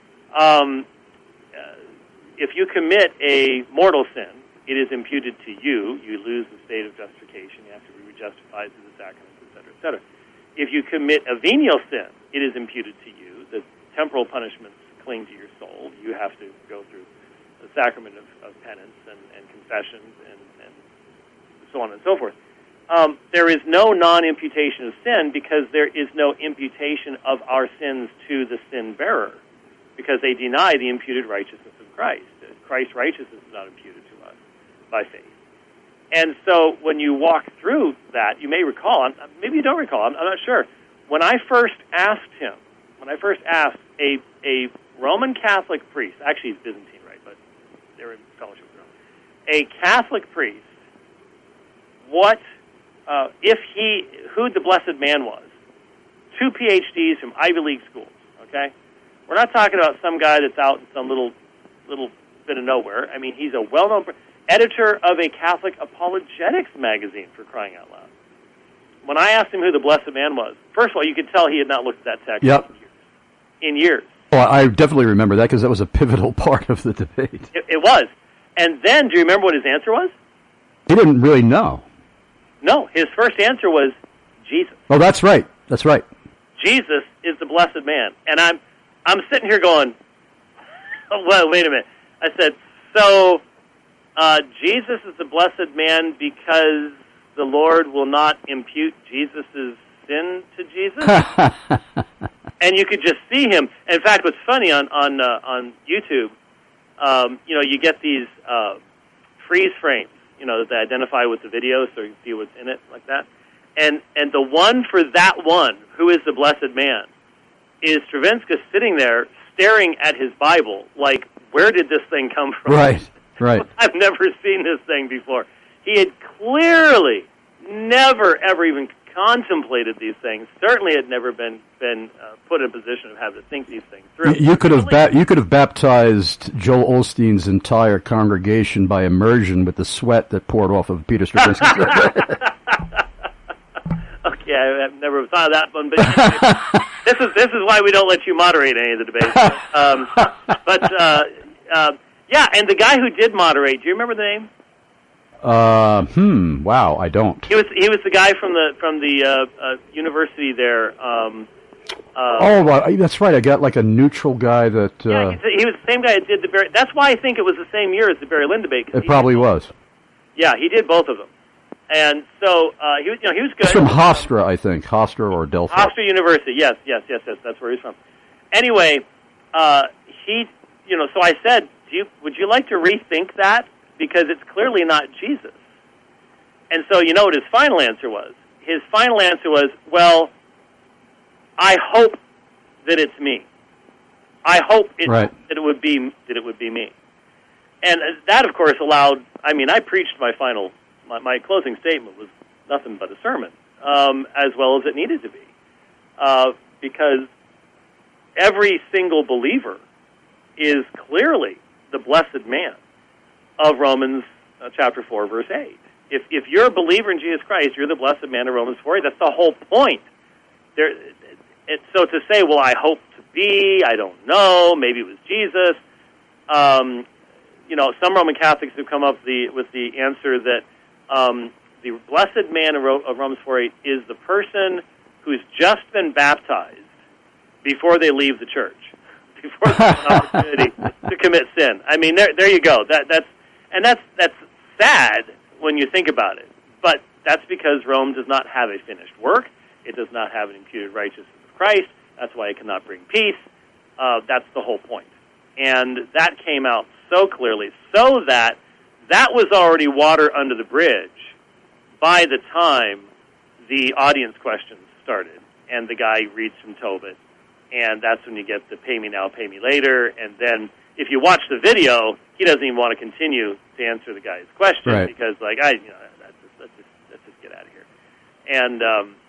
if you commit a mortal sin, it is imputed to you. You lose the state of justification. You have to be justified through the sacraments, etc., etc. If you commit a venial sin, it is imputed to you. The temporal punishments cling to your soul. You have to go through the sacrament of penance and confessions and so on and so forth. There is no non-imputation of sin because there is no imputation of our sins to the sin bearer, because they deny the imputed righteousness of Christ. Christ's righteousness is not imputed to us by faith. And so when you walk through that, you may recall, maybe you don't recall, I'm not sure. When I first asked a Roman Catholic priest, actually he's Byzantine, right, but they're in fellowship with Rome, a Catholic priest, who the blessed man was. 2 PhDs from Ivy League schools, okay? We're not talking about some guy that's out in some little bit of nowhere. I mean, he's a well-known editor of a Catholic apologetics magazine, for crying out loud. When I asked him who the blessed man was, first of all, you could tell he had not looked at that text in years. Well, I definitely remember that because that was a pivotal part of the debate. It was. And then, do you remember what his answer was? He didn't really know. No, his first answer was Jesus. Oh, that's right. That's right. Jesus is the blessed man. And I'm sitting here going, well, wait a minute. I said, so Jesus is the blessed man because the Lord will not impute Jesus' sin to Jesus? And you could just see him. In fact, what's funny on YouTube, you get these freeze frames, that they identify with the video so you can see what's in it like that. And the one for that one, who is the blessed man, is Stravinskas sitting there staring at his Bible like, where did this thing come from? Right. I've never seen this thing before. He had clearly never, ever even contemplated these things. Certainly had never been put in a position of having to think these things through. You could have baptized Joel Osteen's entire congregation by immersion with the sweat that poured off of Peter Stravinsky. Okay, I've never thought of that one, but this is why we don't let you moderate any of the debates. Yeah, and the guy who did moderate, do you remember the name? Wow, I don't. He was the guy from the university there. That's right. I got like a neutral guy that. Yeah, he was the same guy that did the Barry. That's why I think it was the same year as the Barry Lynn debate. It probably was. Yeah, he did both of them, and so he was good. He's from Hofstra, I think, Hofstra or Delphi. Hofstra University. Yes, that's where he's from. Anyway, so I said, would you like to rethink that? Because it's clearly not Jesus. And so you know what his final answer was? His final answer was, well, I hope that it's me. I hope that it would be me. And that, of course, allowed, I preached my closing statement was nothing but a sermon, as well as it needed to be. Because every single believer is clearly the blessed man of Romans chapter 4, verse 8. If you're a believer in Jesus Christ, you're the blessed man of Romans 4. That's the whole point. So to say, well, I hope to be, I don't know, maybe it was Jesus. Some Roman Catholics have come up with the answer that the blessed man of Romans 4:8 is the person who's just been baptized before they leave the church, before they have an opportunity to commit sin. There you go. That's sad when you think about it. But that's because Rome does not have a finished work. It does not have an imputed righteousness of Christ. That's why it cannot bring peace. That's the whole point. And that came out so clearly, so that was already water under the bridge by the time the audience questions started, and the guy reads from Tobit, and that's when you get the pay me now, pay me later, and then if you watch the video, he doesn't even want to continue to answer the guy's question, right, because let's just get out of here. And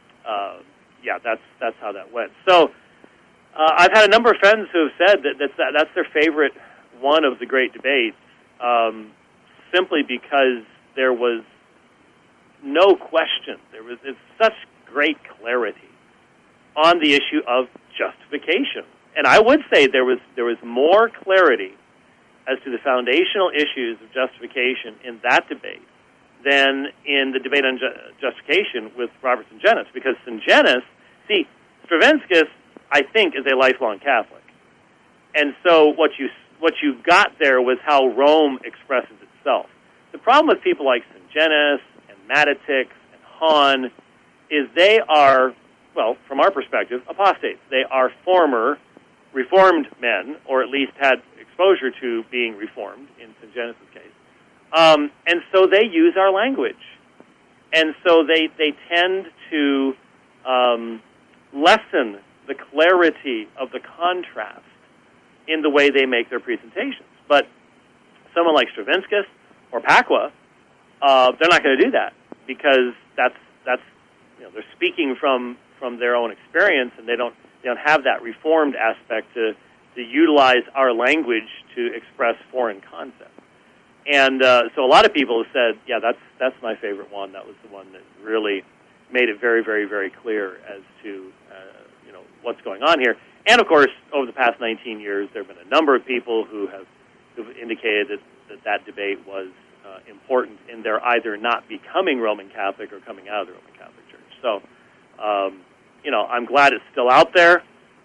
that's how that went. So I've had a number of friends who have said that that's their favorite one of the great debates, simply because there was no question. It's such great clarity on the issue of justification. And I would say there was more clarity as to the foundational issues of justification in that debate than in the debate on justification with Robert Sungenis, because Sungenis, Stravinskas, I think, is a lifelong Catholic. And so what you got there was how Rome expresses itself. The problem with people like Sungenis and Matitix and Hahn is they are, well, from our perspective, apostates. They are former Reformed men, or at least had exposure to being Reformed, in Sungenis' case. And so they use our language. And so they tend to lessen the clarity of the contrast in the way they make their presentations. But someone like Stravinskas or Pacwa, they're not going to do that, because that's they're speaking from their own experience, and they don't have that Reformed aspect to utilize our language to express foreign concepts. And so a lot of people have said, yeah, that's my favorite one. That was the one that really made it very, very, very clear as to what's going on here. And of course, over the past 19 years, there have been a number of people who've indicated that debate was important in their either not becoming Roman Catholic or coming out of the Roman Catholic Church. So, I'm glad it's still out there.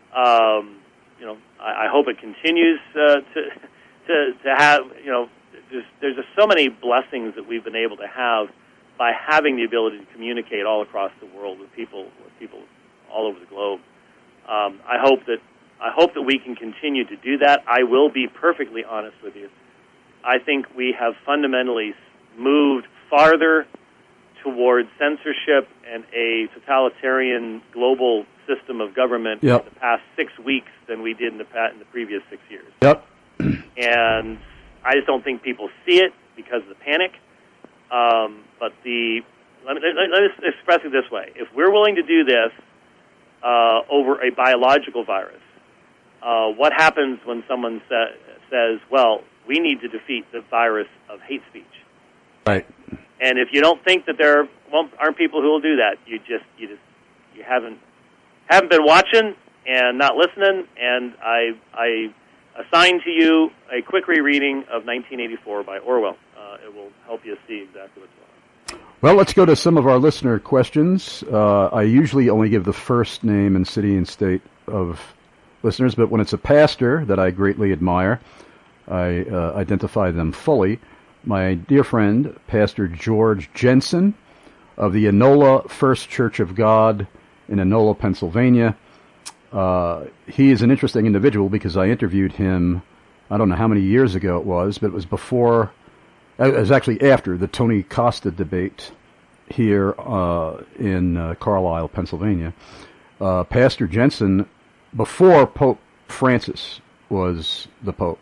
I hope it continues to have, there's just so many blessings that we've been able to have by having the ability to communicate all across the world with people all over the globe. I hope that we can continue to do that. I will be perfectly honest with you. I think we have fundamentally moved farther towards censorship and a totalitarian global system of government in the past 6 weeks than we did in the previous 6 years. Yep. And I just don't think people see it because of the panic. But let me express it this way: if we're willing to do this over a biological virus, what happens when someone says, "Well, we need to defeat the virus of hate speech"? Right. And if you don't think that there aren't people who will do that, you haven't been watching and not listening. And I assign to you a quick rereading of 1984 by Orwell. It will help you see exactly what's going on. Well, let's go to some of our listener questions. I usually only give the first name and city and state of listeners, but when it's a pastor that I greatly admire, I identify them fully. My dear friend, Pastor George Jensen of the Enola First Church of God in Enola, Pennsylvania. He is an interesting individual because I interviewed him, I don't know how many years ago it was, but it was actually after the Tony Costa debate here in Carlisle, Pennsylvania. Pastor Jensen, before Pope Francis was the Pope,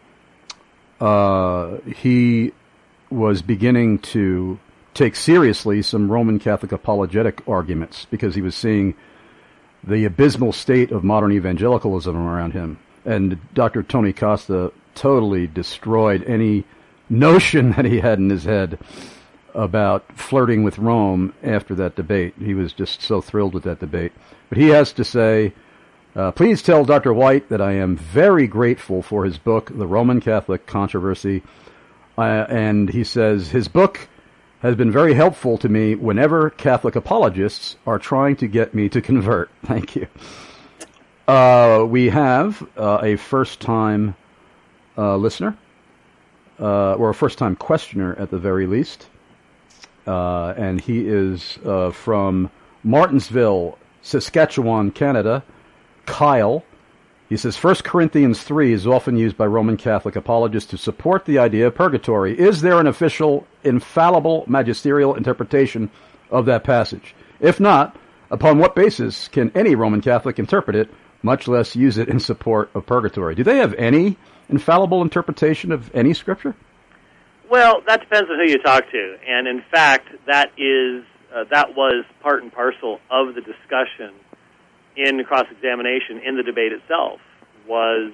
he was beginning to take seriously some Roman Catholic apologetic arguments because he was seeing the abysmal state of modern evangelicalism around him. And Dr. Tony Costa totally destroyed any notion that he had in his head about flirting with Rome after that debate. He was just so thrilled with that debate. But he has to say, please tell Dr. White that I am very grateful for his book, The Roman Catholic Controversy. And he says, his book has been very helpful to me whenever Catholic apologists are trying to get me to convert. Thank you. We have a first-time listener, or a first-time questioner at the very least. And he is from Martinsville, Saskatchewan, Canada. Kyle. He says 1 Corinthians 3 is often used by Roman Catholic apologists to support the idea of purgatory. Is there an official, infallible, magisterial interpretation of that passage? If not, upon what basis can any Roman Catholic interpret it, much less use it in support of purgatory? Do they have any infallible interpretation of any scripture? Well, that depends on who you talk to. And in fact, that was part and parcel of the discussion in cross-examination in the debate itself. Was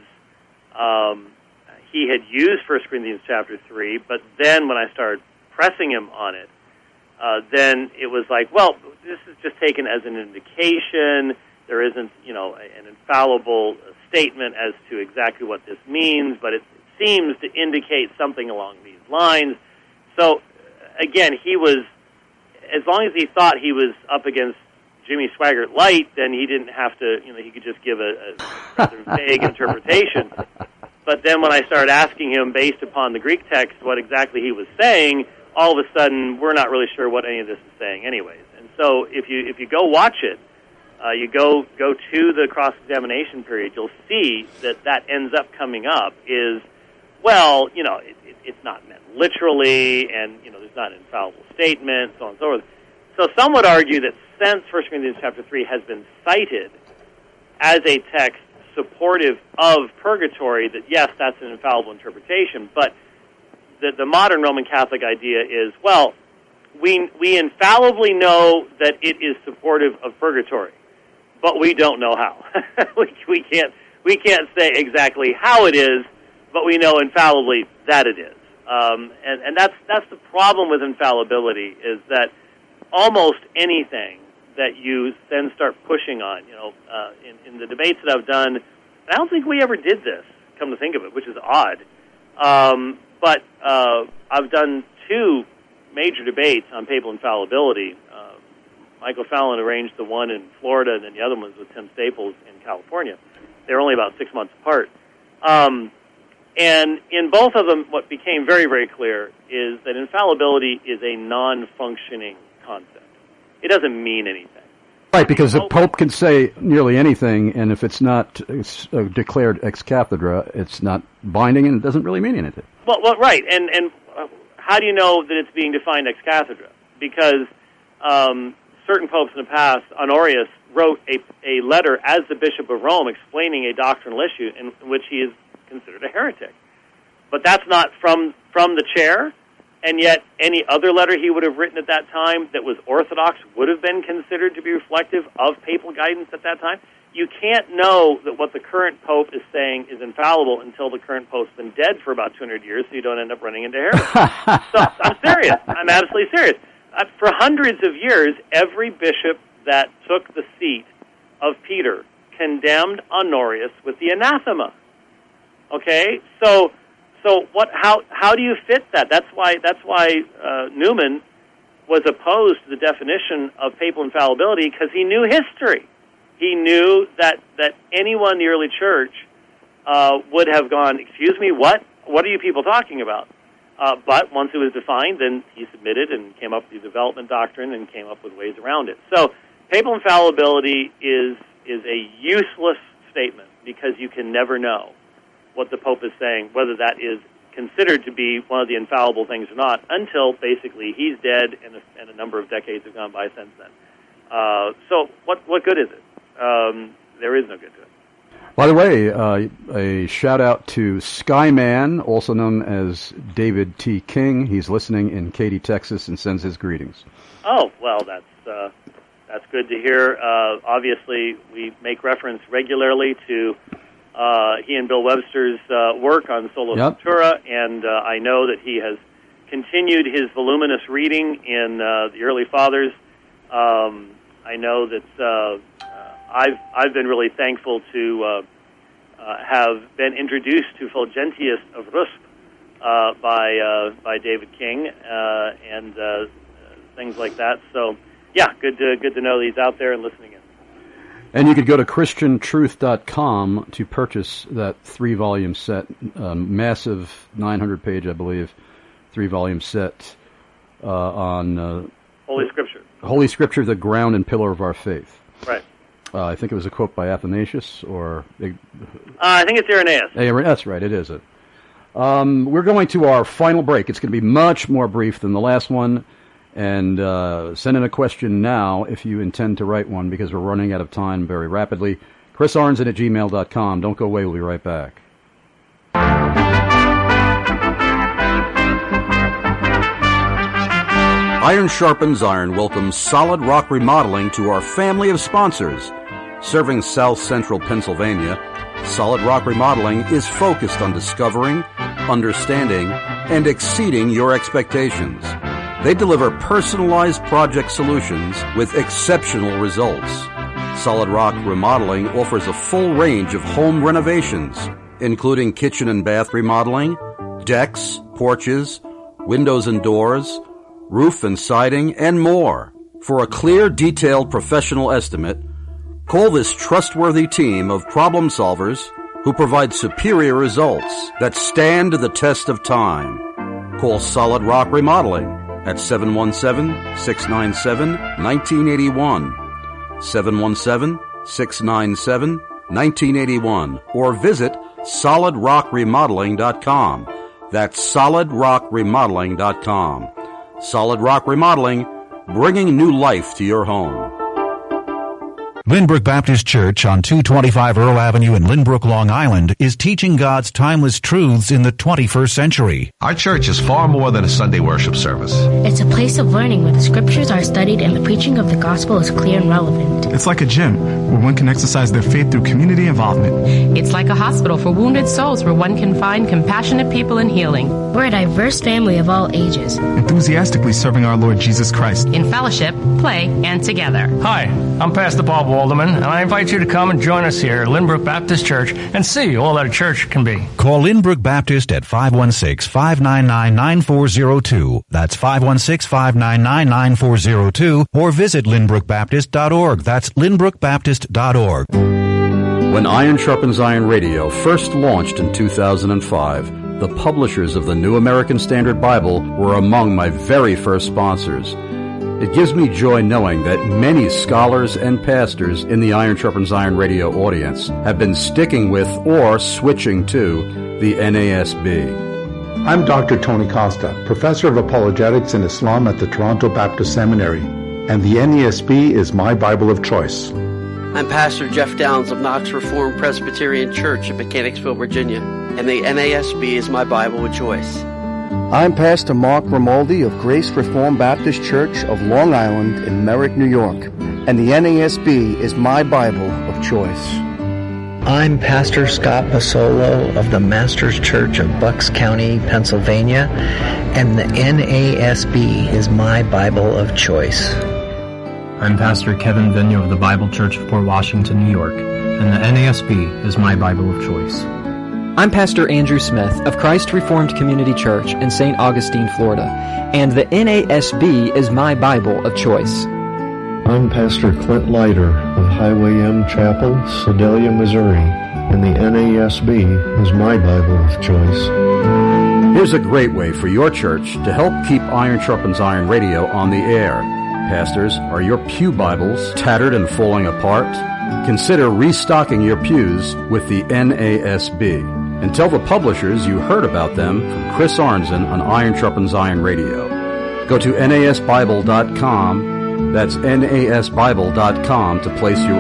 he had used 1 Corinthians chapter 3, but then when I started pressing him on it, then it was like, well, this is just taken as an indication. There isn't, an infallible statement as to exactly what this means, but it seems to indicate something along these lines. So, again, he was, as long as he thought he was up against Jimmy Swaggart light, then he didn't have to, he could just give a rather vague interpretation. But then when I started asking him, based upon the Greek text, what exactly he was saying, all of a sudden, we're not really sure what any of this is saying anyways. And so if you go watch it, you go to the cross-examination period, you'll see that ends up coming up is, well, it's not meant literally, and, there's not an infallible statement, so on and so forth. So some would argue that since 1 Corinthians chapter 3 has been cited as a text supportive of purgatory, that yes, that's an infallible interpretation, but the modern Roman Catholic idea is, well, we infallibly know that it is supportive of purgatory, but we don't know how. we can't say exactly how it is, but we know infallibly that it is. And that's the problem with infallibility, is that almost anything that you then start pushing on, in the debates that I've done, I don't think we ever did this, come to think of it, which is odd. But I've done 2 major debates on papal infallibility. Michael Fallon arranged the one in Florida, and then the other one was with Tim Staples in California. They were only about 6 months apart. And in both of them, what became very, very clear is that infallibility is a non-functioning concept. It doesn't mean anything. Right, because the Pope can say nearly anything, and if it's not declared ex cathedra, it's not binding, and it doesn't really mean anything. Well, right, and how do you know that it's being defined ex cathedra? Because certain popes in the past, Honorius, wrote a letter as the Bishop of Rome explaining a doctrinal issue in which he is considered a heretic. But that's not from the chair, and yet any other letter he would have written at that time that was orthodox would have been considered to be reflective of papal guidance at that time. You can't know that what the current pope is saying is infallible until the current pope's been dead for about 200 years, so you don't end up running into heresy. So I'm serious. I'm absolutely serious. For hundreds of years, every bishop that took the seat of Peter condemned Honorius with the anathema. Okay, so what? How do you fit that? That's why Newman was opposed to the definition of papal infallibility, because he knew history. He knew that anyone in the early church would have gone, excuse me, what? What are you people talking about? But once it was defined, then he submitted and came up with the development doctrine and came up with ways around it. So papal infallibility is a useless statement, because you can never know what the Pope is saying, whether that is considered to be one of the infallible things or not, until basically he's dead and a number of decades have gone by since then. So what good is it? There is no good to it. By the way, a shout-out to Skyman, also known as David T. King. He's listening in Katy, Texas, and sends his greetings. Oh, well, that's good to hear. Obviously, we make reference regularly to he and Bill Webster's work on Sola Scriptura, and I know that he has continued his voluminous reading in the early fathers. I know that I've been really thankful to have been introduced to Fulgentius of Rusp by David King and things like that. So, yeah, good to know that he's out there and listening in. And you could go to ChristianTruth.com to purchase that 3-volume set, massive 900-page, I believe, 3-volume set on Holy Scripture. Holy Scripture, the ground and pillar of our faith. Right. I think it was a quote by Athanasius, or... I think it's Irenaeus. That's right, it is it. We're going to our final break. It's going to be much more brief than the last one. And send in a question now if you intend to write one, because we're running out of time very rapidly. chrisarnson@gmail.com. Don't go away. We'll be right back. Iron Sharpens Iron welcomes Solid Rock Remodeling to our family of sponsors. Serving South Central Pennsylvania, Solid Rock Remodeling is focused on discovering, understanding, and exceeding your expectations. They deliver personalized project solutions with exceptional results. Solid Rock Remodeling offers a full range of home renovations, including kitchen and bath remodeling, decks, porches, windows and doors, roof and siding, and more. For a clear, detailed, professional estimate, call this trustworthy team of problem solvers who provide superior results that stand the test of time. Call Solid Rock Remodeling at 717-697-1981, 717-697-1981, or visit solidrockremodeling.com. That's solidrockremodeling.com. Solid Rock Remodeling, bringing new life to your home. Lynbrook Baptist Church on 225 Earl Avenue in Lynbrook, Long Island is teaching God's timeless truths in the 21st century. Our church is far more than a Sunday worship service. It's a place of learning where the scriptures are studied and the preaching of the gospel is clear and relevant. It's like a gym where one can exercise their faith through community involvement. It's like a hospital for wounded souls where one can find compassionate people in healing. We're a diverse family of all ages, enthusiastically serving our Lord Jesus Christ in fellowship, play, and together. Hi, I'm Pastor Bob Walderman, and I invite you to come and join us here at Lynbrook Baptist Church and see all that a church can be. Call Lynbrook Baptist at 516-599-9402. That's 516-599-9402, or visit lynbrookbaptist.org. That's lynbrookbaptist.org. When Iron Sharpens Iron Radio first launched in 2005, the publishers of the New American Standard Bible were among my very first sponsors. It gives me joy knowing that many scholars and pastors in the Iron Sharpens Iron Radio audience have been sticking with or switching to the NASB. I'm Dr. Tony Costa, Professor of Apologetics and Islam at the Toronto Baptist Seminary, and the NASB is my Bible of choice. I'm Pastor Jeff Downs of Knox Reformed Presbyterian Church in Mechanicsville, Virginia, and the NASB is my Bible of choice. I'm Pastor Mark Grimaldi of Grace Reformed Baptist Church of Long Island in Merrick, New York, and the NASB is my Bible of choice. I'm Pastor Scott Pasolo of the Masters Church of Bucks County, Pennsylvania, and the NASB is my Bible of choice. I'm Pastor Kevin Vigneault of the Bible Church of Port Washington, New York, and the NASB is my Bible of choice. I'm Pastor Andrew Smith of Christ Reformed Community Church in St. Augustine, Florida, and the NASB is my Bible of choice. I'm Pastor Clint Leiter of Highway M Chapel, Sedalia, Missouri, and the NASB is my Bible of choice. Here's a great way for your church to help keep Iron Sharpens Iron Radio on the air. Pastors, are your pew Bibles tattered and falling apart? Consider restocking your pews with the NASB. And tell the publishers you heard about them from Chris Arnzen on Iron Sharpens Iron Radio. Go to nasbible.com, that's nasbible.com, to place your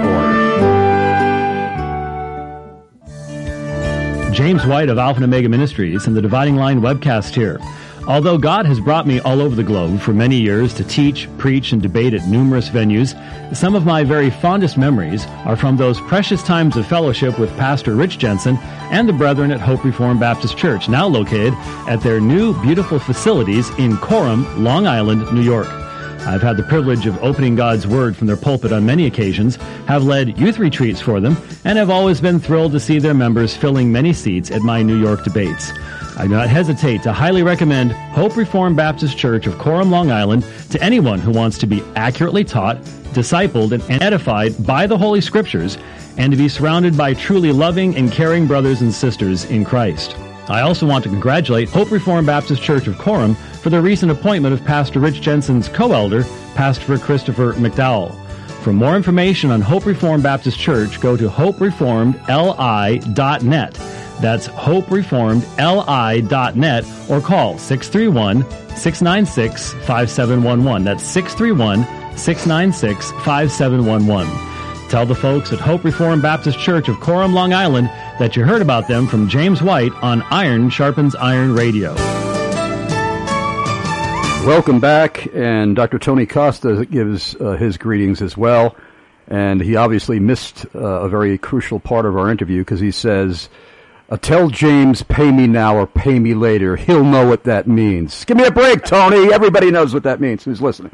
order. James White of Alpha and Omega Ministries and the Dividing Line webcast here. Although God has brought me all over the globe for many years to teach, preach, and debate at numerous venues, some of my very fondest memories are from those precious times of fellowship with Pastor Rich Jensen and the brethren at Hope Reformed Baptist Church, now located at their new beautiful facilities in Coram, Long Island, New York. I've had the privilege of opening God's Word from their pulpit on many occasions, have led youth retreats for them, and have always been thrilled to see their members filling many seats at my New York debates. I do not hesitate to highly recommend Hope Reformed Baptist Church of Coram, Long Island to anyone who wants to be accurately taught, discipled, and edified by the Holy Scriptures, and to be surrounded by truly loving and caring brothers and sisters in Christ. I also want to congratulate Hope Reformed Baptist Church of Coram for the recent appointment of Pastor Rich Jensen's co-elder, Pastor Christopher McDowell. For more information on Hope Reformed Baptist Church, go to hopereformedli.net. That's hopereformedli.net, or call 631-696-5711. That's 631-696-5711. Tell the folks at Hope Reformed Baptist Church of Coram, Long Island, that you heard about them from James White on Iron Sharpens Iron Radio. Welcome back, and Dr. Tony Costa gives his greetings as well, and he obviously missed a very crucial part of our interview because he says, tell James, pay me now or pay me later. He'll know what that means. Give me a break, Tony. Everybody knows what that means who's listening.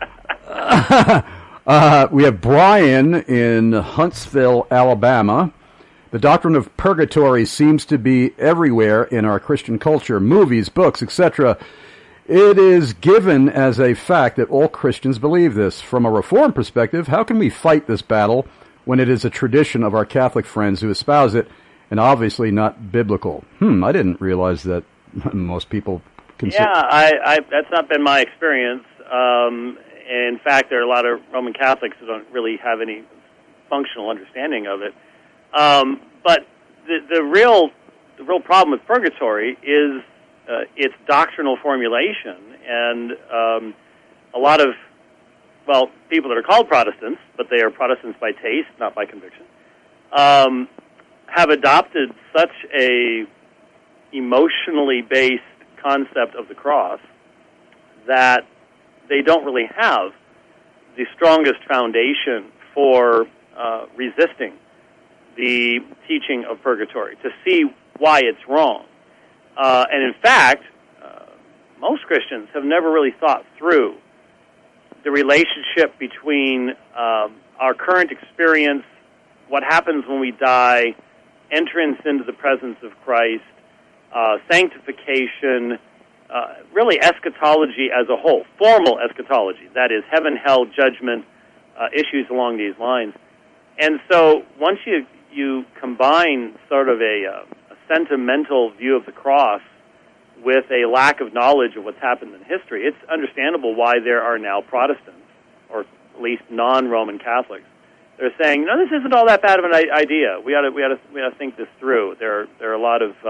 We have Brian in Huntsville, Alabama. The doctrine of purgatory seems to be everywhere in our Christian culture, movies, books, etc. It is given as a fact that all Christians believe this. From a Reformed perspective, how can we fight this battle when it is a tradition of our Catholic friends who espouse it and obviously not biblical? I didn't realize that most people consider... Yeah, that's not been my experience. In fact, there are a lot of Roman Catholics who don't really have any functional understanding of it. But the real problem with purgatory is its doctrinal formulation, and a lot of, people that are called Protestants, but they are Protestants by taste, not by conviction, have adopted such a emotionally based concept of the cross that they don't really have the strongest foundation for resisting the teaching of purgatory, to see why it's wrong. And in fact, most Christians have never really thought through the relationship between our current experience, what happens when we die, entrance into the presence of Christ, sanctification, really eschatology as a whole, formal eschatology, that is heaven, hell, judgment, issues along these lines. And so once you combine sort of a sentimental view of the cross with a lack of knowledge of what's happened in history, it's understandable why there are now Protestants, or at least non-Roman Catholics. They're saying, no, this isn't all that bad of an idea. We ought to think this through. There are a lot of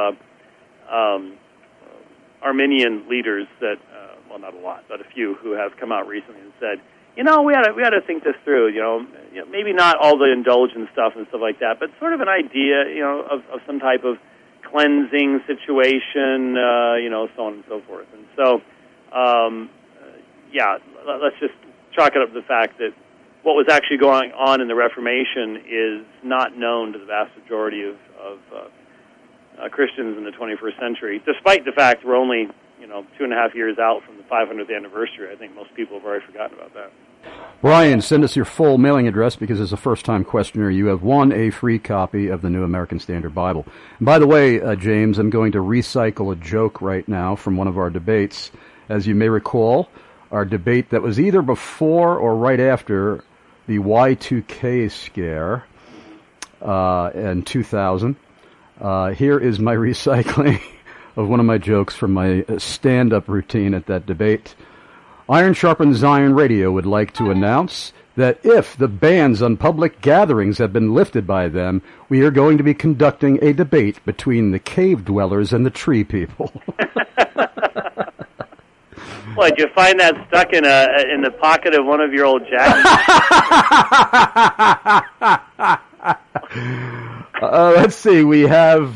Arminian leaders that, not a lot, but a few who have come out recently and said, we ought to think this through. Maybe not all the indulgent stuff and stuff like that, but sort of an idea, of some type of cleansing situation, so on and so forth. And so, let's just chalk it up to the fact that what was actually going on in the Reformation is not known to the vast majority of Christians in the 21st century, despite the fact we're only, 2.5 years out from the 500th anniversary. I think most people have already forgotten about that. Brian, send us your full mailing address because as a first-time questioner, you have won a free copy of the New American Standard Bible. And by the way, James, I'm going to recycle a joke right now from one of our debates. As you may recall, our debate that was either before or right after the Y2K scare in 2000. Here is my recycling of one of my jokes from my stand-up routine at that debate. Iron Sharpens Iron Radio would like to announce that if the bans on public gatherings have been lifted by them, we are going to be conducting a debate between the cave dwellers and the tree people. What, did you find that stuck in the pocket of one of your old jackets? Let's see. We have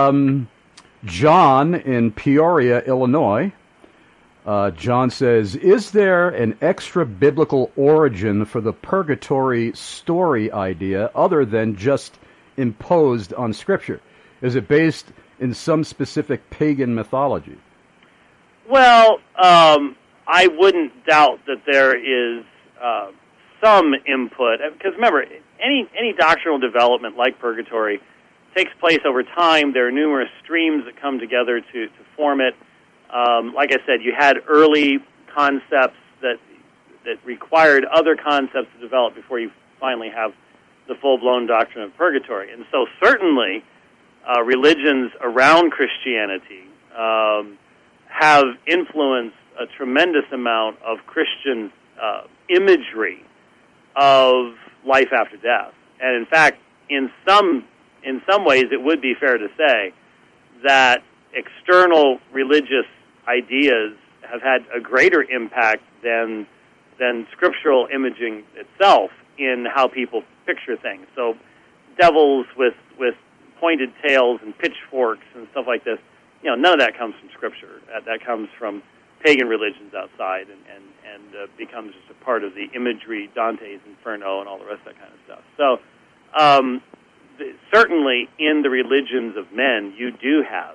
John in Peoria, Illinois. John says, is there an extra biblical origin for the purgatory story idea other than just imposed on Scripture? Is it based in some specific pagan mythology? Well, I wouldn't doubt that there is some input, because remember, any doctrinal development like purgatory takes place over time. There are numerous streams that come together to form it. Like I said, you had early concepts that required other concepts to develop before you finally have the full-blown doctrine of purgatory. And so certainly religions around Christianity have influenced a tremendous amount of Christian imagery of life after death. And in fact, in some ways, it would be fair to say that external religious ideas have had a greater impact than scriptural imaging itself in how people picture things. So devils with pointed tails and pitchforks and stuff like this, none of that comes from Scripture. That comes from pagan religions outside and becomes just a part of the imagery, Dante's Inferno and all the rest of that kind of stuff. So certainly in the religions of men, you do have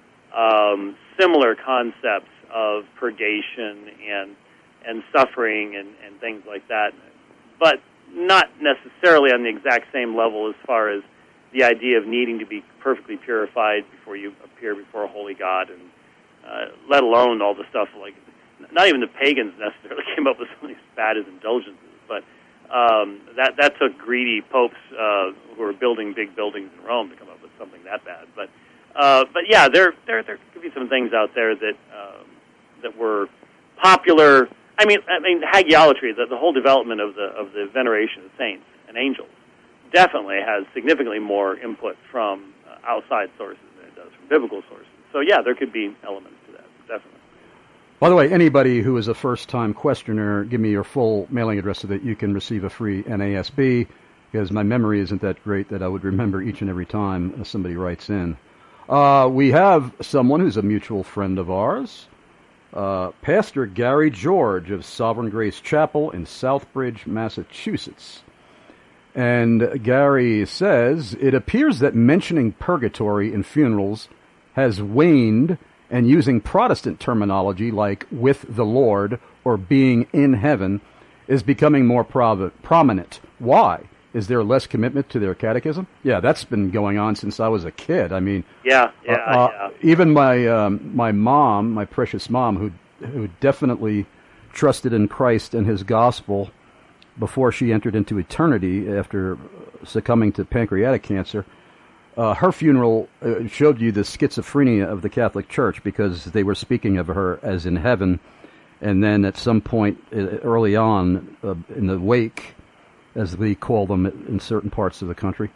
similar concepts of purgation and suffering and things like that, but not necessarily on the exact same level as far as the idea of needing to be perfectly purified before you appear before a holy God, and let alone all the stuff like, not even the pagans necessarily came up with something as bad as indulgences, but that took greedy popes who were building big buildings in Rome to come up with something that bad. But yeah, there could be some things out there that were popular. I mean, hagiolatry, the whole development of the veneration of saints and angels, definitely has significantly more input from outside sources than it does from biblical sources. So yeah, there could be elements to that, definitely. By the way, anybody who is a first-time questioner, give me your full mailing address so that you can receive a free NASB, because my memory isn't that great that I would remember each and every time somebody writes in. We have someone who's a mutual friend of ours, Pastor Gary George of Sovereign Grace Chapel in Southbridge, Massachusetts. And Gary says, it appears that mentioning purgatory in funerals has waned, and using Protestant terminology like with the Lord or being in heaven is becoming more prominent. Why? Is there less commitment to their catechism? Yeah, that's been going on since I was a kid. I mean, yeah. Even my mom, my precious mom, who definitely trusted in Christ and His gospel before she entered into eternity after succumbing to pancreatic cancer, her funeral showed you the schizophrenia of the Catholic Church, because they were speaking of her as in heaven, and then at some point early on in the wake, as we call them in certain parts of the country,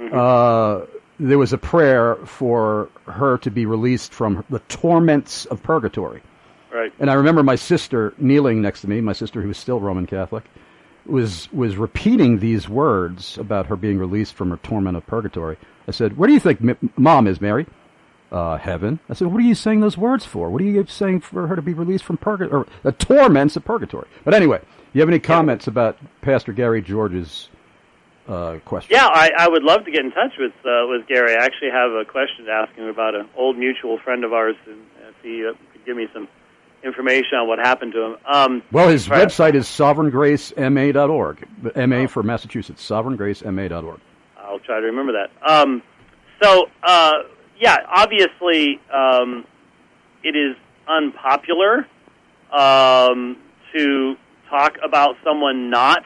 there was a prayer for her to be released from the torments of purgatory. Right. And I remember my sister kneeling next to me, my sister who was still Roman Catholic, was repeating these words about her being released from her torment of purgatory. I said, "Where do you think Mom is, Mary?" Heaven. I said, "What are you saying those words for? What are you saying for her to be released from purgatory, or the torments of purgatory?" But anyway, you have any comments about Pastor Gary George's question? Yeah, I would love to get in touch with Gary. I actually have a question to ask him about an old mutual friend of ours, and if he could give me some information on what happened to him. Well, his website is sovereigngracema.org. MA for Massachusetts, sovereigngracema.org. I'll try to remember that. Yeah, obviously, it is unpopular to talk about someone not,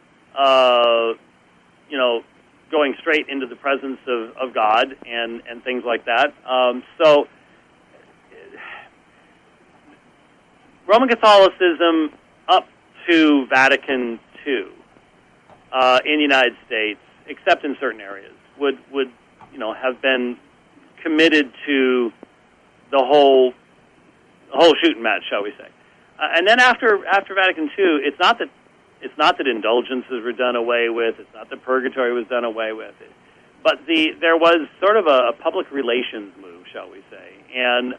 going straight into the presence of God and things like that. Roman Catholicism up to Vatican II in the United States, except in certain areas, would have been committed to the whole shooting match, shall we say? And then after Vatican II, it's not that indulgences were done away with. It's not that purgatory was done away with. But there was sort of a public relations move, shall we say? And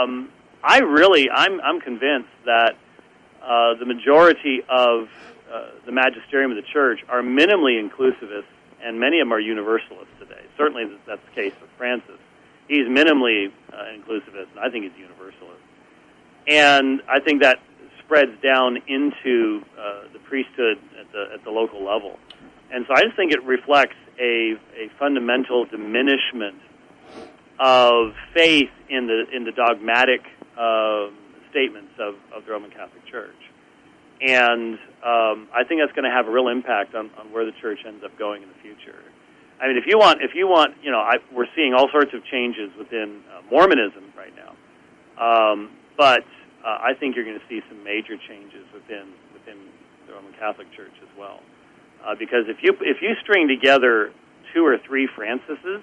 I'm convinced that the majority of the magisterium of the Church are minimally inclusivist, and many of them are universalists today. Certainly that's the case with Francis. He's minimally inclusivist, and I think he's universalist. And I think that spreads down into the priesthood at the local level. And so I just think it reflects a fundamental diminishment of faith in the dogmatic statements of the Roman Catholic Church. And I think that's going to have a real impact on where the Church ends up going in the future. I mean, if you want, we're seeing all sorts of changes within Mormonism right now, but I think you're going to see some major changes within the Roman Catholic Church as well. because if you string together 2 or 3 Francises,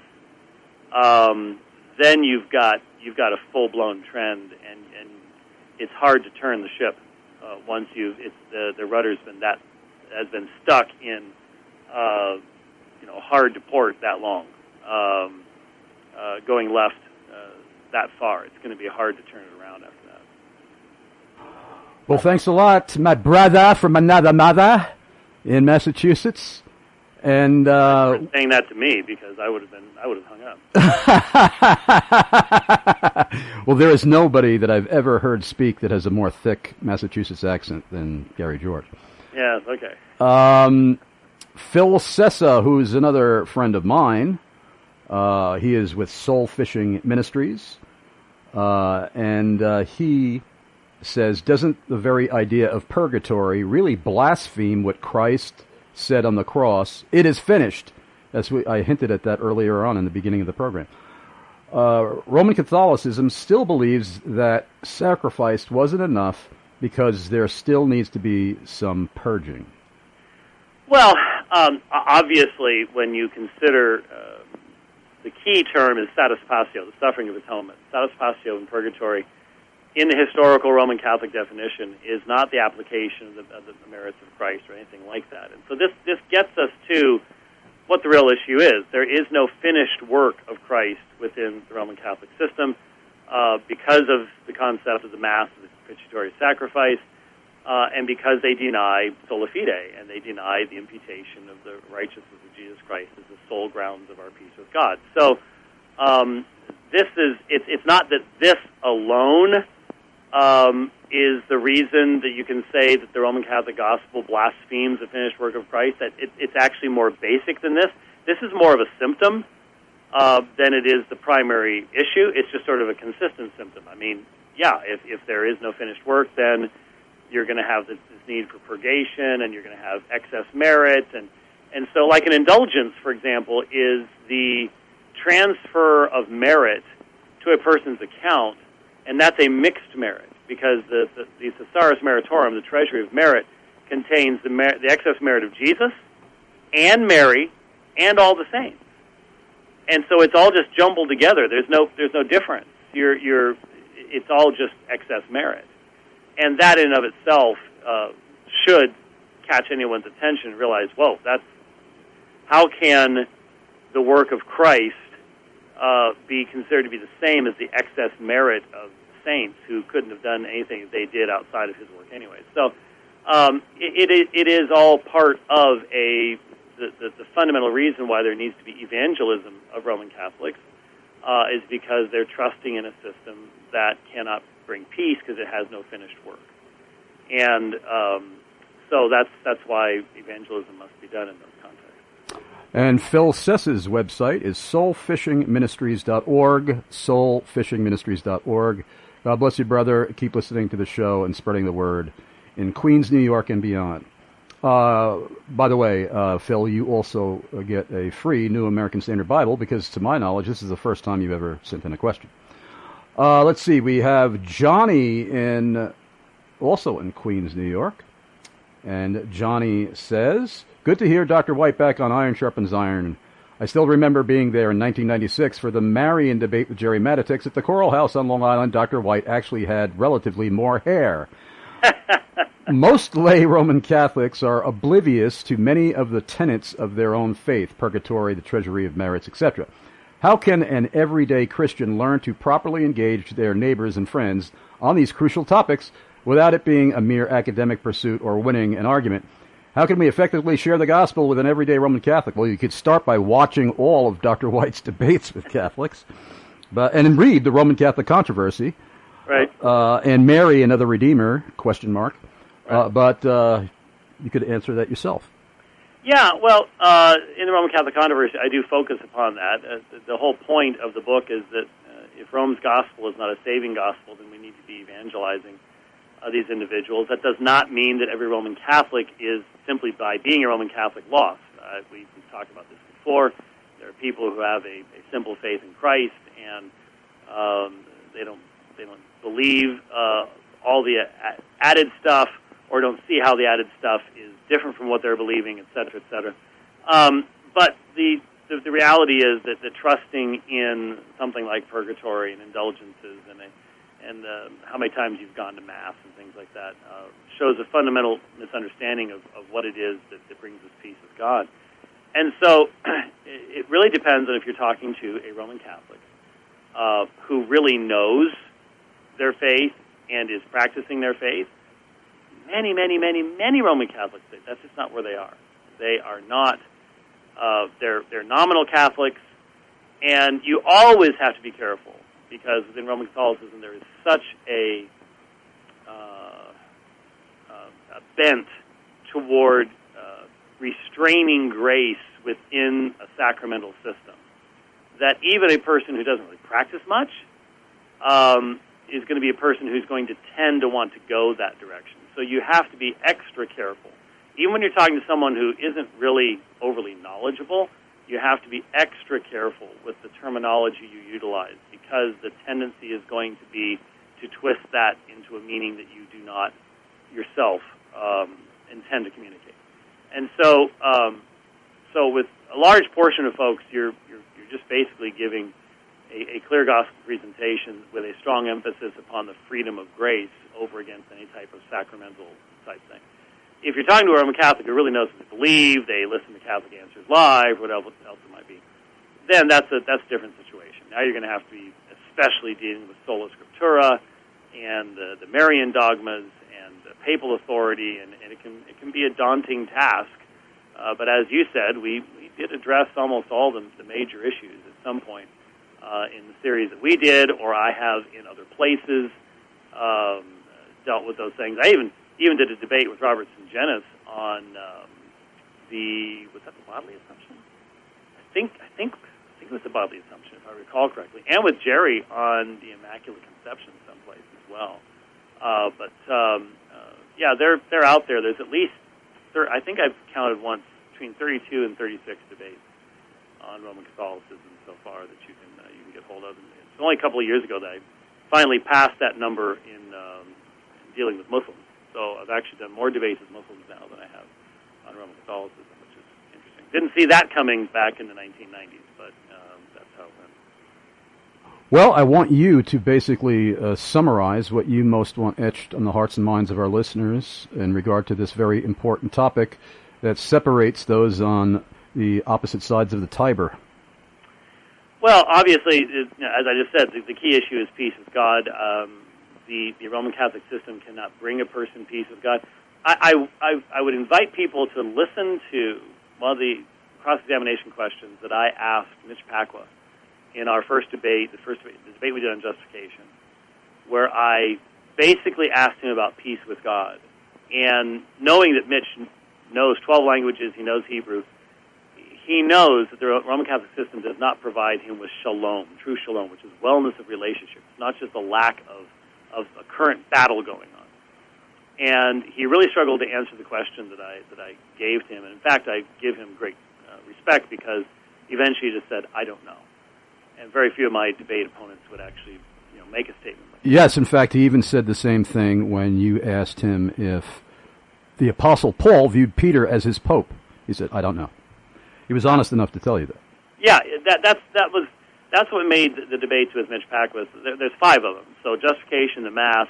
then you've got a full-blown trend, and it's hard to turn the ship once the rudder's has been stuck in hard to port that long, going left that far. It's going to be hard to turn it around after that. Well, thanks a lot, my brother from another mother in Massachusetts. And saying that to me, because I would have hung up. Well, there is nobody that I've ever heard speak that has a more thick Massachusetts accent than Gary George. Yes, okay. Phil Sessa, who's another friend of mine, he is with Soul Fishing Ministries, and he says, doesn't the very idea of purgatory really blaspheme what Christ said on the cross? It is finished. I hinted at that earlier on in the beginning of the program. Roman Catholicism still believes that sacrifice wasn't enough because there still needs to be some purging. Well, obviously, when you consider the key term is satisfatio, the suffering of atonement. Satisfatio in purgatory, in the historical Roman Catholic definition, is not the application of the merits of Christ or anything like that. And so this gets us to what the real issue is. There is no finished work of Christ within the Roman Catholic system because of the concept of the Mass, of the propitiatory sacrifice, and because they deny sola fide, and they deny the imputation of the righteousness of Jesus Christ as the sole grounds of our peace with God. So it's not that this alone is the reason that you can say that the Roman Catholic gospel blasphemes the finished work of Christ. That it's actually more basic than this. This is more of a symptom than it is the primary issue. It's just sort of a consistent symptom. I mean, yeah, if there is no finished work, then you're going to have this need for purgation, and you're going to have excess merit, and so like an indulgence, for example, is the transfer of merit to a person's account, and that's a mixed merit, because the Thesaurus Meritorum, the treasury of merit, contains the excess merit of Jesus and Mary and all the saints, and so it's all just jumbled together. There's no difference. It's all just excess merit, and that in and of itself should catch anyone's attention and realize, whoa, how can the work of Christ be considered to be the same as the excess merit of saints who couldn't have done anything they did outside of his work anyway? So it is all part of the fundamental reason why there needs to be evangelism of Roman Catholics is because they're trusting in a system that cannot bring peace because it has no finished work. And so that's why evangelism must be done in those contexts. And Phil Sessa's website is soulfishingministries.org, soulfishingministries.org. God bless you, brother. Keep listening to the show and spreading the word in Queens, New York, and beyond. By the way, Phil, you also get a free New American Standard Bible because, to my knowledge, this is the first time you've ever sent in a question. Let's see. We have Johnny also in Queens, New York. And Johnny says, good to hear Dr. White back on Iron Sharpens Iron. I still remember being there in 1996 for the Marian debate with Jerry Matitix at the Coral House on Long Island. Dr. White actually had relatively more hair. Most lay Roman Catholics are oblivious to many of the tenets of their own faith, purgatory, the treasury of merits, etc. How can an everyday Christian learn to properly engage their neighbors and friends on these crucial topics without it being a mere academic pursuit or winning an argument? How can we effectively share the gospel with an everyday Roman Catholic? Well, you could start by watching all of Dr. White's debates with Catholics, and read the Roman Catholic Controversy, right? And Mary, Another Redeemer, ? Right. But you could answer that yourself. Yeah, well, in the Roman Catholic Controversy, I do focus upon that. The whole point of the book is that if Rome's gospel is not a saving gospel, then we need to be evangelizing these individuals. That does not mean that every Roman Catholic is simply by being a Roman Catholic lost. We've talked about this before. There are people who have a simple faith in Christ, and they don't believe all the added stuff, or don't see how the added stuff is different from what they're believing, et cetera, et cetera. But the reality is that the trusting in something like purgatory and indulgences and how many times you've gone to Mass and things like that shows a fundamental misunderstanding of what it is that brings us peace with God. And so it really depends on if you're talking to a Roman Catholic who really knows their faith and is practicing their faith. Many Roman Catholics, that's just not where they are. They are not. They're nominal Catholics, and you always have to be careful because within Roman Catholicism there is such a bent toward restraining grace within a sacramental system that even a person who doesn't really practice much is going to be a person who's going to tend to want to go that direction. So you have to be extra careful. Even when you're talking to someone who isn't really overly knowledgeable, you have to be extra careful with the terminology you utilize because the tendency is going to be to twist that into a meaning that you do not yourself intend to communicate. And so with a large portion of folks, you're just basically giving a clear gospel presentation with a strong emphasis upon the freedom of grace over against any type of sacramental type thing. If you're talking to a Roman Catholic who really knows what they believe, they listen to Catholic Answers Live, whatever else it might be, then that's a different situation. Now you're going to have to be especially dealing with sola scriptura and the Marian dogmas and the papal authority, and it can be a daunting task. But as you said, we did address almost all the major issues at some point in the series that we did, or I have in other places dealt with those things. I even did a debate with Robert Sungenis on was that the bodily assumption? I think it was the bodily assumption, if I recall correctly, and with Jerry on the Immaculate Conception someplace as well. Yeah, they're out there. There's at least I think I've counted once between 32 and 36 debates on Roman Catholicism so far that you can get hold of. And it's only a couple of years ago that I finally passed that number in dealing with Muslims. So I've actually done more debates with Muslims now than I have on Roman Catholicism, which is interesting. Didn't see that coming back in the 1990s, but that's how it went. Well, I want you to basically summarize what you most want etched on the hearts and minds of our listeners in regard to this very important topic that separates those on the opposite sides of the Tiber. Well, obviously, as I just said, the key issue is peace with God. The Roman Catholic system cannot bring a person peace with God. I would invite people to listen to one of the cross-examination questions that I asked Mitch Pacwa in our first debate, the debate we did on justification, where I basically asked him about peace with God. And knowing that Mitch knows 12 languages, he knows Hebrew, he knows that the Roman Catholic system does not provide him with shalom, true shalom, which is wellness of relationships, not just a lack of a current battle going on. And he really struggled to answer the question that I gave to him. And in fact, I give him great respect because eventually he just said, I don't know. And very few of my debate opponents would actually make a statement like that. Yes, in fact, he even said the same thing when you asked him if the Apostle Paul viewed Peter as his pope. He said, I don't know. He was honest enough to tell you that. Yeah, that's what made the debates with Mitch Pacwa. There's 5 of them. So justification, the Mass,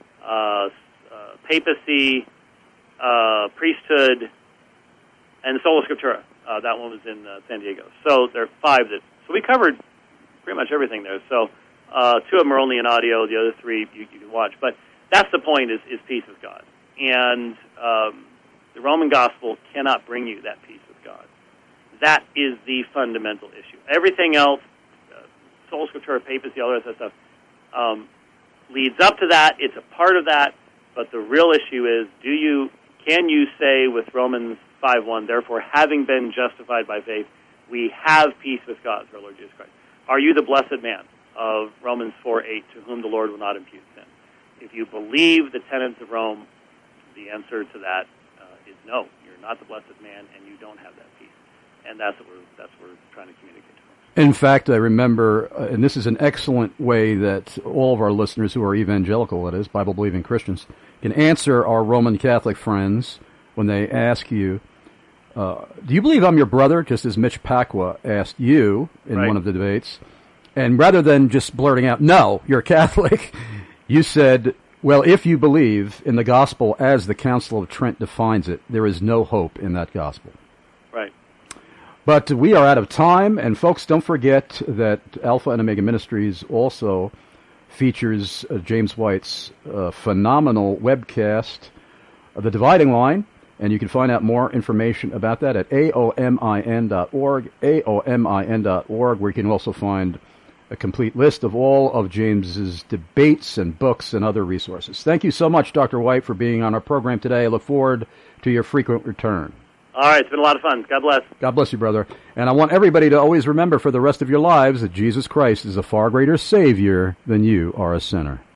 papacy, priesthood, and sola scriptura. That one was in San Diego. So there are 5 so we covered pretty much everything there. So 2 of them are only in audio. The other 3 you can watch. But that's the point is peace with God. And the Roman gospel cannot bring you that peace with God. That is the fundamental issue. Everything else, sola scriptura, papacy, all that stuff, leads up to that. It's a part of that. But the real issue is, can you say with Romans 5:1, therefore, having been justified by faith, we have peace with God through our Lord Jesus Christ? Are you the blessed man of Romans 4:8, to whom the Lord will not impute sin? If you believe the tenets of Rome, the answer to that is no. You're not the blessed man, and you don't have that peace. And that's what we're trying to communicate to them. In fact, I remember, and this is an excellent way that all of our listeners who are evangelical, that is, Bible-believing Christians, can answer our Roman Catholic friends when they ask you, do you believe I'm your brother, just as Mitch Pacwa asked you in one of the debates? And rather than just blurting out, no, you're Catholic, you said, well, if you believe in the gospel as the Council of Trent defines it, there is no hope in that gospel. Right. But we are out of time, and folks, don't forget that Alpha and Omega Ministries also features James White's phenomenal webcast, The Dividing Line, and you can find out more information about that at aomin.org, aomin.org, where you can also find a complete list of all of James's debates and books and other resources. Thank you so much, Dr. White, for being on our program today. I look forward to your frequent return. All right, it's been a lot of fun. God bless. God bless you, brother. And I want everybody to always remember for the rest of your lives that Jesus Christ is a far greater Savior than you are a sinner.